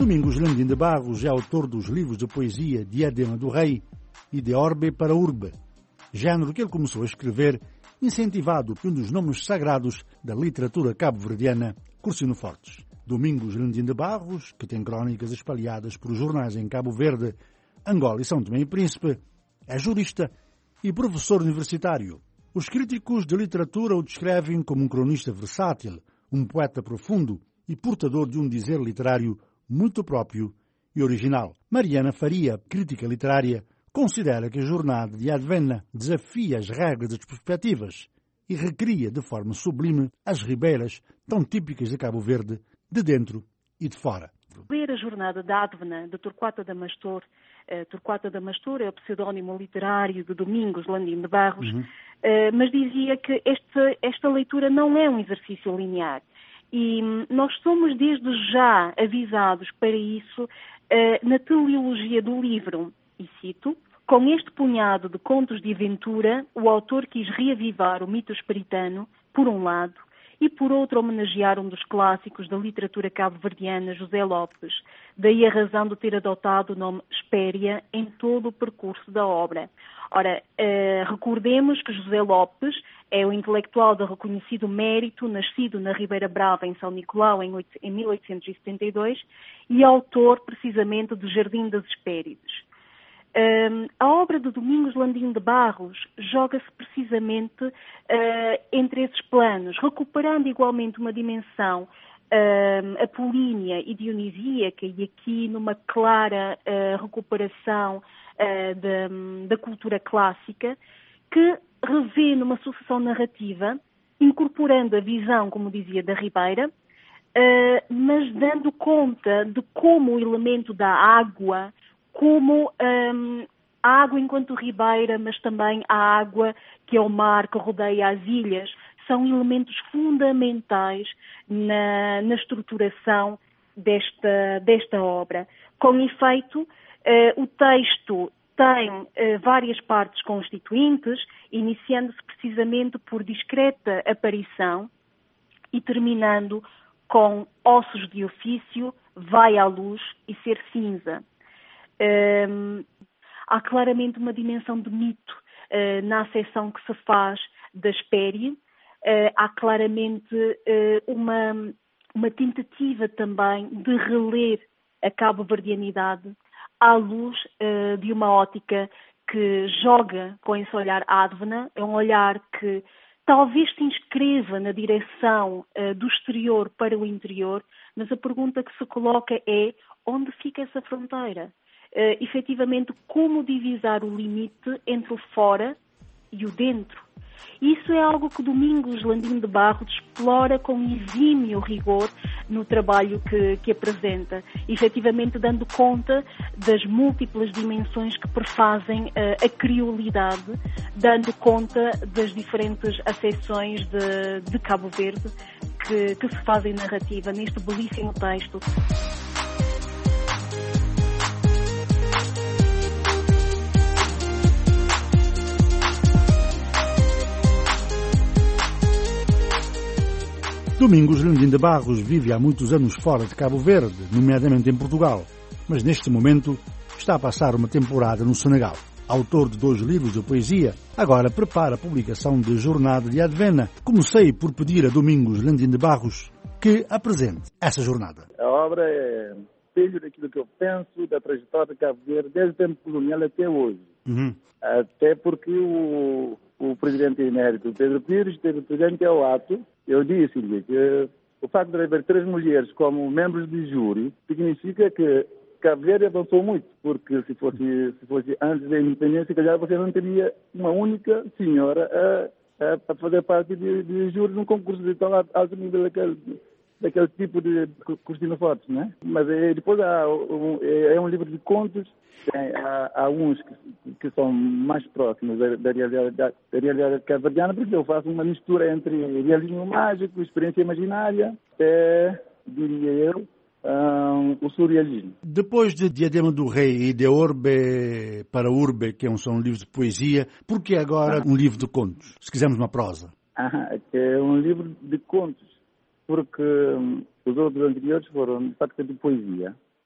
Domingos Landim de Barros é autor dos livros de poesia Diadema do Rei e De Orbe para Urbe, género que ele começou a escrever incentivado por um dos nomes sagrados da literatura cabo-verdiana, Cursino Fortes. Domingos Landim de Barros, que tem crónicas espalhadas por jornais em Cabo Verde, Angola e São Tomé e Príncipe, é jurista e professor universitário. Os críticos de literatura o descrevem como um cronista versátil, um poeta profundo e portador de um dizer literário muito próprio e original. Mariana Faria, crítica literária, considera que a jornada de Advena desafia as regras das perspectivas e recria de forma sublime as ribeiras tão típicas de Cabo Verde, de dentro e de fora. Ler a jornada de Advena, de Torquato Adamastor. Uh, Torquato Adamastor é o pseudónimo literário de Domingos Landim de Barros, uhum. uh, mas dizia que esta, esta leitura não é um exercício linear. E hum, nós somos desde já avisados para isso uh, na teleologia do livro. E cito: com este punhado de contos de aventura, o autor quis reavivar o mito espartano, por um lado, e por outro homenagear um dos clássicos da literatura cabo-verdiana, José Lopes. Daí a razão de ter adotado o nome Hespéria em todo o percurso da obra. Ora, eh, recordemos que José Lopes é o intelectual de reconhecido mérito, nascido na Ribeira Brava, em São Nicolau, em, em mil oitocentos e setenta e dois, e autor, precisamente, do Jardim das Hespérides. Um, a obra de Domingos Landim de Barros joga-se precisamente uh, entre esses planos, recuperando igualmente uma dimensão uh, apolínea e dionisíaca, e aqui numa clara uh, recuperação uh, de, da cultura clássica, que revê numa sucessão narrativa, incorporando a visão, como dizia, da Ribeira, uh, mas dando conta de como o elemento da água, como um, a água enquanto ribeira, mas também a água que é o mar que rodeia as ilhas, são elementos fundamentais na, na estruturação desta, desta obra. Com efeito, uh, o texto tem uh, várias partes constituintes, iniciando-se precisamente por discreta aparição e terminando com ossos de ofício, vai à luz e ser cinza. Um, há claramente uma dimensão de mito uh, na acessão que se faz da Hespéria. Uh, há claramente uh, uma, uma tentativa também de reler a cabo-verdianidade à luz uh, de uma ótica que joga com esse olhar Advena. É um olhar que talvez se inscreva na direção uh, do exterior para o interior, mas a pergunta que se coloca é: onde fica essa fronteira? Uh, efetivamente, como divisar o limite entre o fora e o dentro. Isso é algo que Domingos Landim de Barros explora com exímio rigor no trabalho que, que apresenta, efetivamente dando conta das múltiplas dimensões que perfazem uh, a criolidade, dando conta das diferentes acessões de, de Cabo Verde que, que se fazem narrativa neste belíssimo texto. Domingos Landim de Barros vive há muitos anos fora de Cabo Verde, nomeadamente em Portugal, mas neste momento está a passar uma temporada no Senegal. Autor de dois livros de poesia, agora prepara a publicação de Jornada de Advena. Comecei por pedir a Domingos Landim de Barros que apresente essa jornada. A obra é espelho daquilo que eu penso da trajetória de Cabo Verde desde o tempo colonial até hoje. Uhum. Até porque o, o presidente emérito Pedro Pires esteve presente ao ato. Eu disse-lhe que o facto de haver três mulheres como membros de júri significa que Cabo Verde avançou muito, porque se fosse, se fosse antes da independência, calhar você não teria uma única senhora a, a, a fazer parte de, de júri num concurso de tão alto nível daquele, daquele tipo de Cursino Fortes, não é? Mas é, depois há um, é, é um livro de contos. Tem, há, há uns que, que são mais próximos da, da realidade, da realidade cabo-verdiana, porque eu faço uma mistura entre realismo mágico, experiência imaginária, até, diria eu, um, o surrealismo. Depois de Diadema do Rei e De Orbe para Urbe, que são livros de poesia, por que agora ah. um livro de contos, se quisermos uma prosa? Ah, é um livro de contos, porque um, os outros anteriores foram de facto de poesia.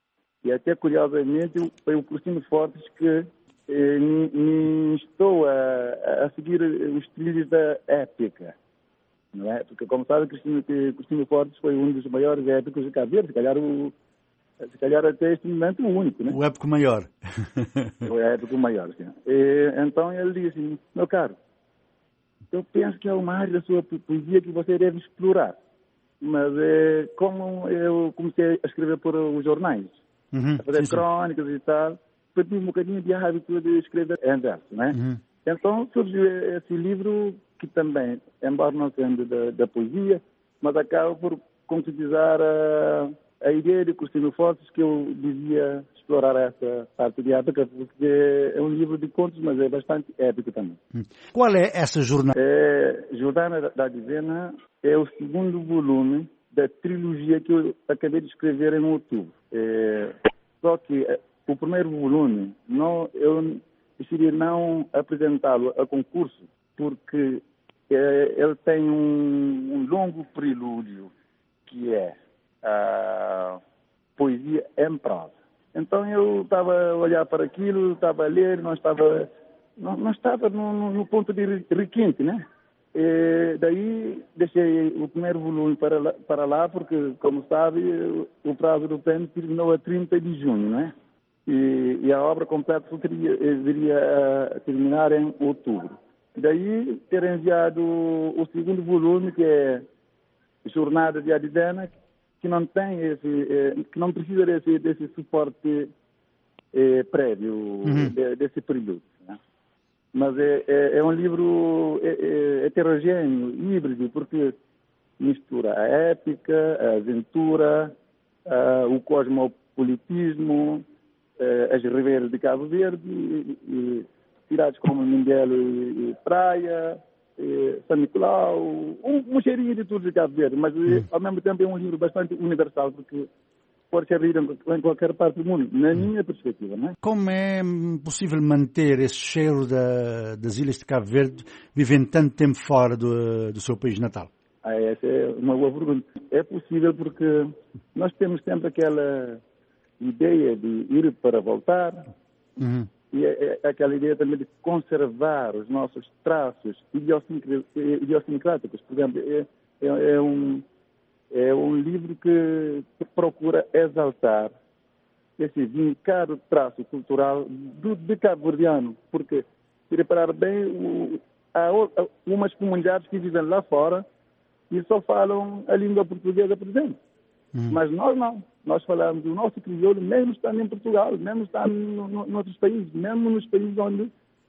E até curiosamente foi o Cristina Fortes que eh, me instou a, a seguir os trilhos da épica. Não é? Porque, como sabe, Cristina, Cristina Fortes foi um dos maiores épicos de Cabo Verde, se calhar, o, se calhar até este momento o único. Né? O épico maior. O épico maior, sim. E, então ele disse, meu caro, eu penso que é uma área da sua poesia que você deve explorar. Mas é, como eu comecei a escrever por os jornais, uhum, a fazer sim, crónicas sim. e tal, perdi um bocadinho de hábito de escrever em verso, né? Uhum. Então surgiu esse livro que também, embora não sendo da, da poesia, mas acaba por concretizar a, a ideia de Cristina Fortes que eu devia explorar essa parte de épica, porque é um livro de contos, mas é bastante épico também. Qual é essa jornada? É, Jordana da Divina é o segundo volume da trilogia que eu acabei de escrever em outubro. É, só que é, o primeiro volume, não, eu decidi não apresentá-lo a concurso, porque é, ele tem um, um longo prelúdio, que é a poesia em prosa. Então eu estava a olhar para aquilo, estava a ler, não estava, não, não estava no, no ponto de requinte, né? E daí deixei o primeiro volume para lá, para lá, porque, como sabe, o prazo do prêmio terminou a trinta de junho, né? E, e a obra completa só teria, viria a terminar em outubro. Daí ter enviado o segundo volume, que é Jornada de Adidana, que não tem esse, eh, que não precisa desse, desse suporte eh, prévio, uhum. de, desse período. Né? Mas é, é, é um livro é, é, heterogêneo, híbrido, porque mistura a épica, a aventura, a, o cosmopolitismo, a, as ribeiras de Cabo Verde, e, e cidades como Mindelo e, e Praia, São Nicolau, um, um cheirinho de tudo de Cabo Verde, mas hum. ao mesmo tempo é um livro bastante universal, porque pode ser lido em qualquer parte do mundo, na minha perspectiva. Não é? Como é possível manter esse cheiro da, das ilhas de Cabo Verde vivendo tanto tempo fora do, do seu país natal? Ah, essa é uma boa pergunta. É possível porque nós temos sempre aquela ideia de ir para voltar, uhum. E é, é aquela ideia também de conservar os nossos traços idiosincráticos. Por exemplo, é, é, é, um, é um livro que procura exaltar esse vincado traço cultural do, de cabo-verdiano. Porque, se reparar bem, o, há umas comunidades que vivem lá fora e só falam a língua portuguesa, por exemplo. Hum. Mas nós não. Nós falamos do nosso crioulo, mesmo estando em Portugal, mesmo estando em outros países, mesmo nos países onde,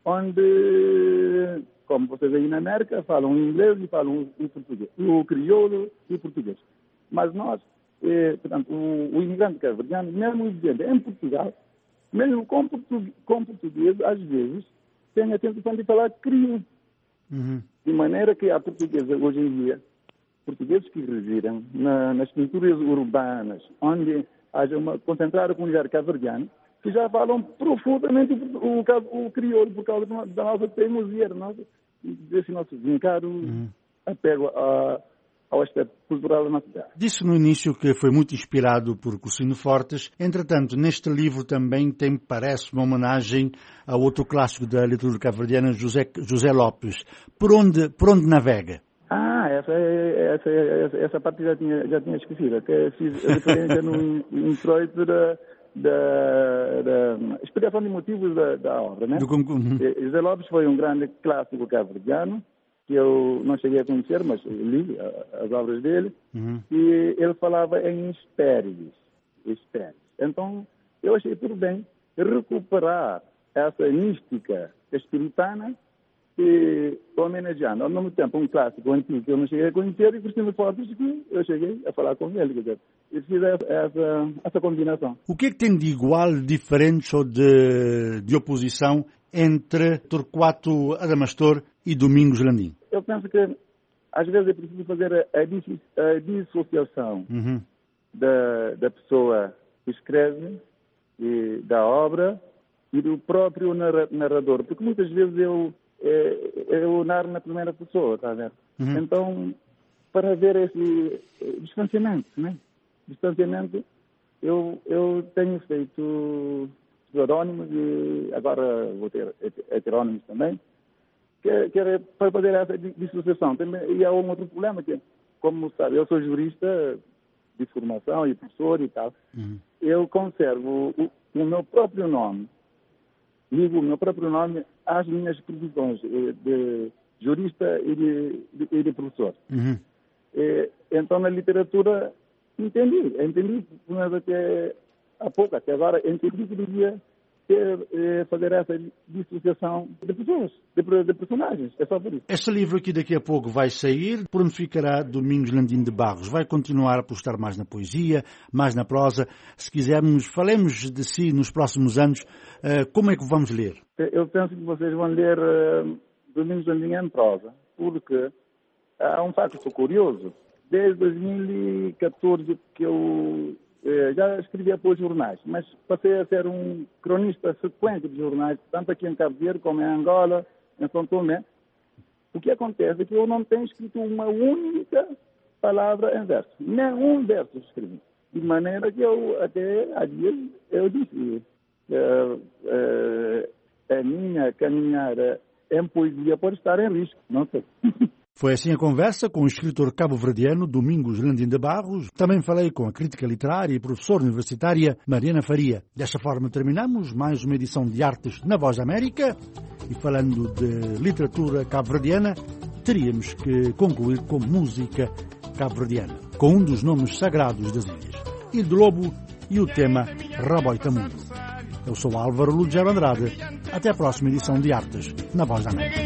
onde, como vocês aí na América, falam inglês e falam o português, o crioulo e o português. Mas nós, eh, portanto, o, o imigrante cabo-verdiano, mesmo vivendo em Portugal, mesmo com, portu, com português, às vezes, tem a tentação de falar crioulo. Uhum. De maneira que a portuguesa, hoje em dia, portugueses que residem na, nas pinturas urbanas, onde haja uma concentrada comunidade cabo-verdiana, que já falam profundamente o, o, o crioulo por causa da nossa teimosia, desse nosso vincado uhum. apego a, ao aspecto cultural da nossa cidade. Disse no início que foi muito inspirado por Cristina Fortes. Entretanto, neste livro também tem, parece, uma homenagem a outro clássico da literatura cabo-verdiana, José, José Lopes. Por onde, por onde navega? Ah, essa, essa, essa, essa parte já tinha, já tinha esquecido, que fiz referência no introito da, da, da explicação de motivos da, da obra, né? Do uhum. José Lopes foi um grande clássico cabo-verdiano, que eu não cheguei a conhecer, mas li as obras dele, uhum. e ele falava em espéries, espéries. Então, eu achei por bem recuperar essa mística espiritana e homenageando, ao mesmo tempo, um clássico antigo que eu não cheguei a conhecer e Cristina Fortes que eu cheguei a falar com ele. Quer dizer, eu fiz essa, essa combinação. O que é que tem de igual, diferente ou de, de oposição entre Torquato Adamastor e Domingos Landim? Eu penso que às vezes é preciso fazer a, a dissociação uhum. da, da pessoa que escreve, e da obra e do próprio narrador, porque muitas vezes eu eu narro na primeira pessoa, está a ver? Uhum. Então, para haver esse distanciamento, né? Distanciamento, eu, eu tenho feito pseudónimos e agora vou ter heterónimos também, que, que era para fazer essa dissociação. E há um outro problema que, como sabe, eu sou jurista de formação e professor e tal. Uhum. Eu conservo o, o meu próprio nome, ligo o meu próprio nome às minhas profissões de jurista e de, de, e de professor. Uhum. E, então, na literatura, entendi. Entendi, mas até há pouco, até agora, entendi que devia ter, eh, fazer essa dissociação de pessoas, de, de personagens. É só por isso. Este livro aqui daqui a pouco vai sair. Por onde ficará Domingos Landim de Barros? Vai continuar a apostar mais na poesia, mais na prosa? Se quisermos, falemos de si nos próximos anos. Uh, como é que vamos ler? Eu penso que vocês vão ler uh, Domingos Landim em prosa, porque há um facto curioso. Desde dois mil e catorze que eu eh, já escrevia para os jornais, mas passei a ser um cronista frequente de jornais, tanto aqui em Cabo Verde como em Angola, em São Tomé. O que acontece é que eu não tenho escrito uma única palavra em verso, nem um verso escrevi. De maneira que eu até há dias eu disse eh, eh, a minha caminhada em poesia pode estar em risco, não sei. Foi assim a conversa com o escritor cabo-verdiano Domingos Landim de Barros. Também falei com a crítica literária e professora universitária Mariana Faria. Desta forma terminamos mais uma edição de Artes na Voz da América. E falando de literatura cabo-verdiana, teríamos que concluir com música cabo-verdiana, com um dos nomes sagrados das ilhas, Ildo Lobo, e o tema Raboita Mundo. Eu sou Álvaro Lugero Andrade. Até a próxima edição de Artes na Voz da América.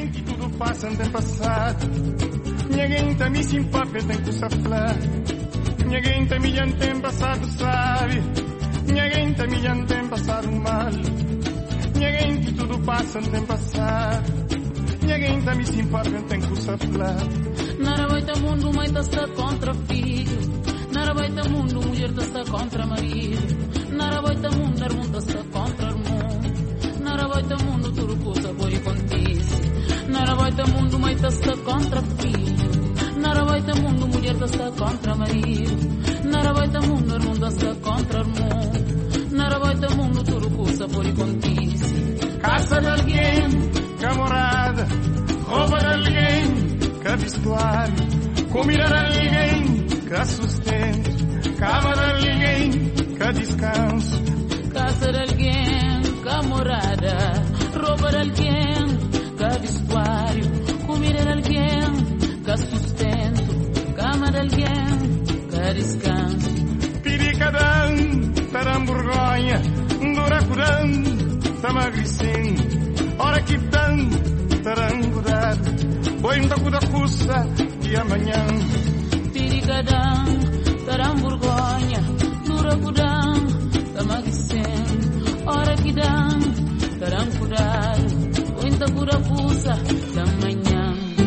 Ninguém tem me simpátia, tem que saflar. Ninguém tem me tem passado, sabe? Ninguém tem me tem passado mal. Ninguém que tudo passa, tem passado. Ninguém tem me simpátia, tem que saflar. Narabaita mundo, mãe está contra filho. Narabaita mundo, mulher está contra marido. Narabaita mundo, irmão está contra irmão. Narabaita mundo, tudo coisa por e contice. Narabaita mundo, mãe está contra filho. Narabaita mundo, mulher está contra marido. Narabaita mundo, irmão está contra irmão. Narabaita mundo, tudo coisa por e contice. Caça de alguém, camarada. Rouba de alguém, que vestuário. Comida de alguém, que sustento. Cama de alguém, que descanso. Casa de alguém, camarada. Rouba de alguém, que vestuário. Comida de alguém, que sustento. Cama de alguém, que descanso. Piricadão, taramburgonha. Duracudão, tamagrecendo. Hora que dão, tarangudado. Põe da cuda cussa de amanhã. Piricadão, taramburgonha. Duracudão, tamagrecendo. Hora que dão, tarangudado. Põe da cuda cussa de amanhã.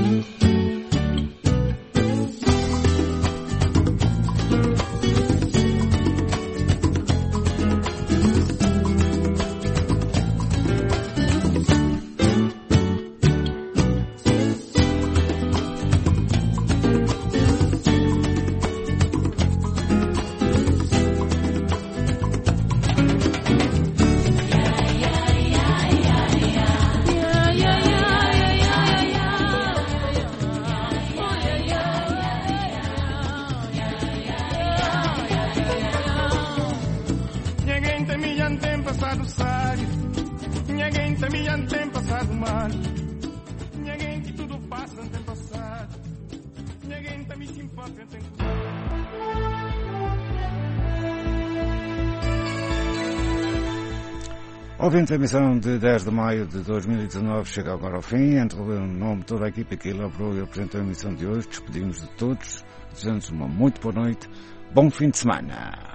Ouvintes, a emissão de dez de maio de dois mil e dezanove chega agora ao fim. Entre o nome de toda a equipa que elaborou e apresentou a emissão de hoje, despedimos de todos, desejando uma muito boa noite, bom fim de semana.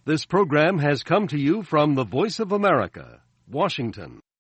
This program has come to you from the Voice of America, Washington.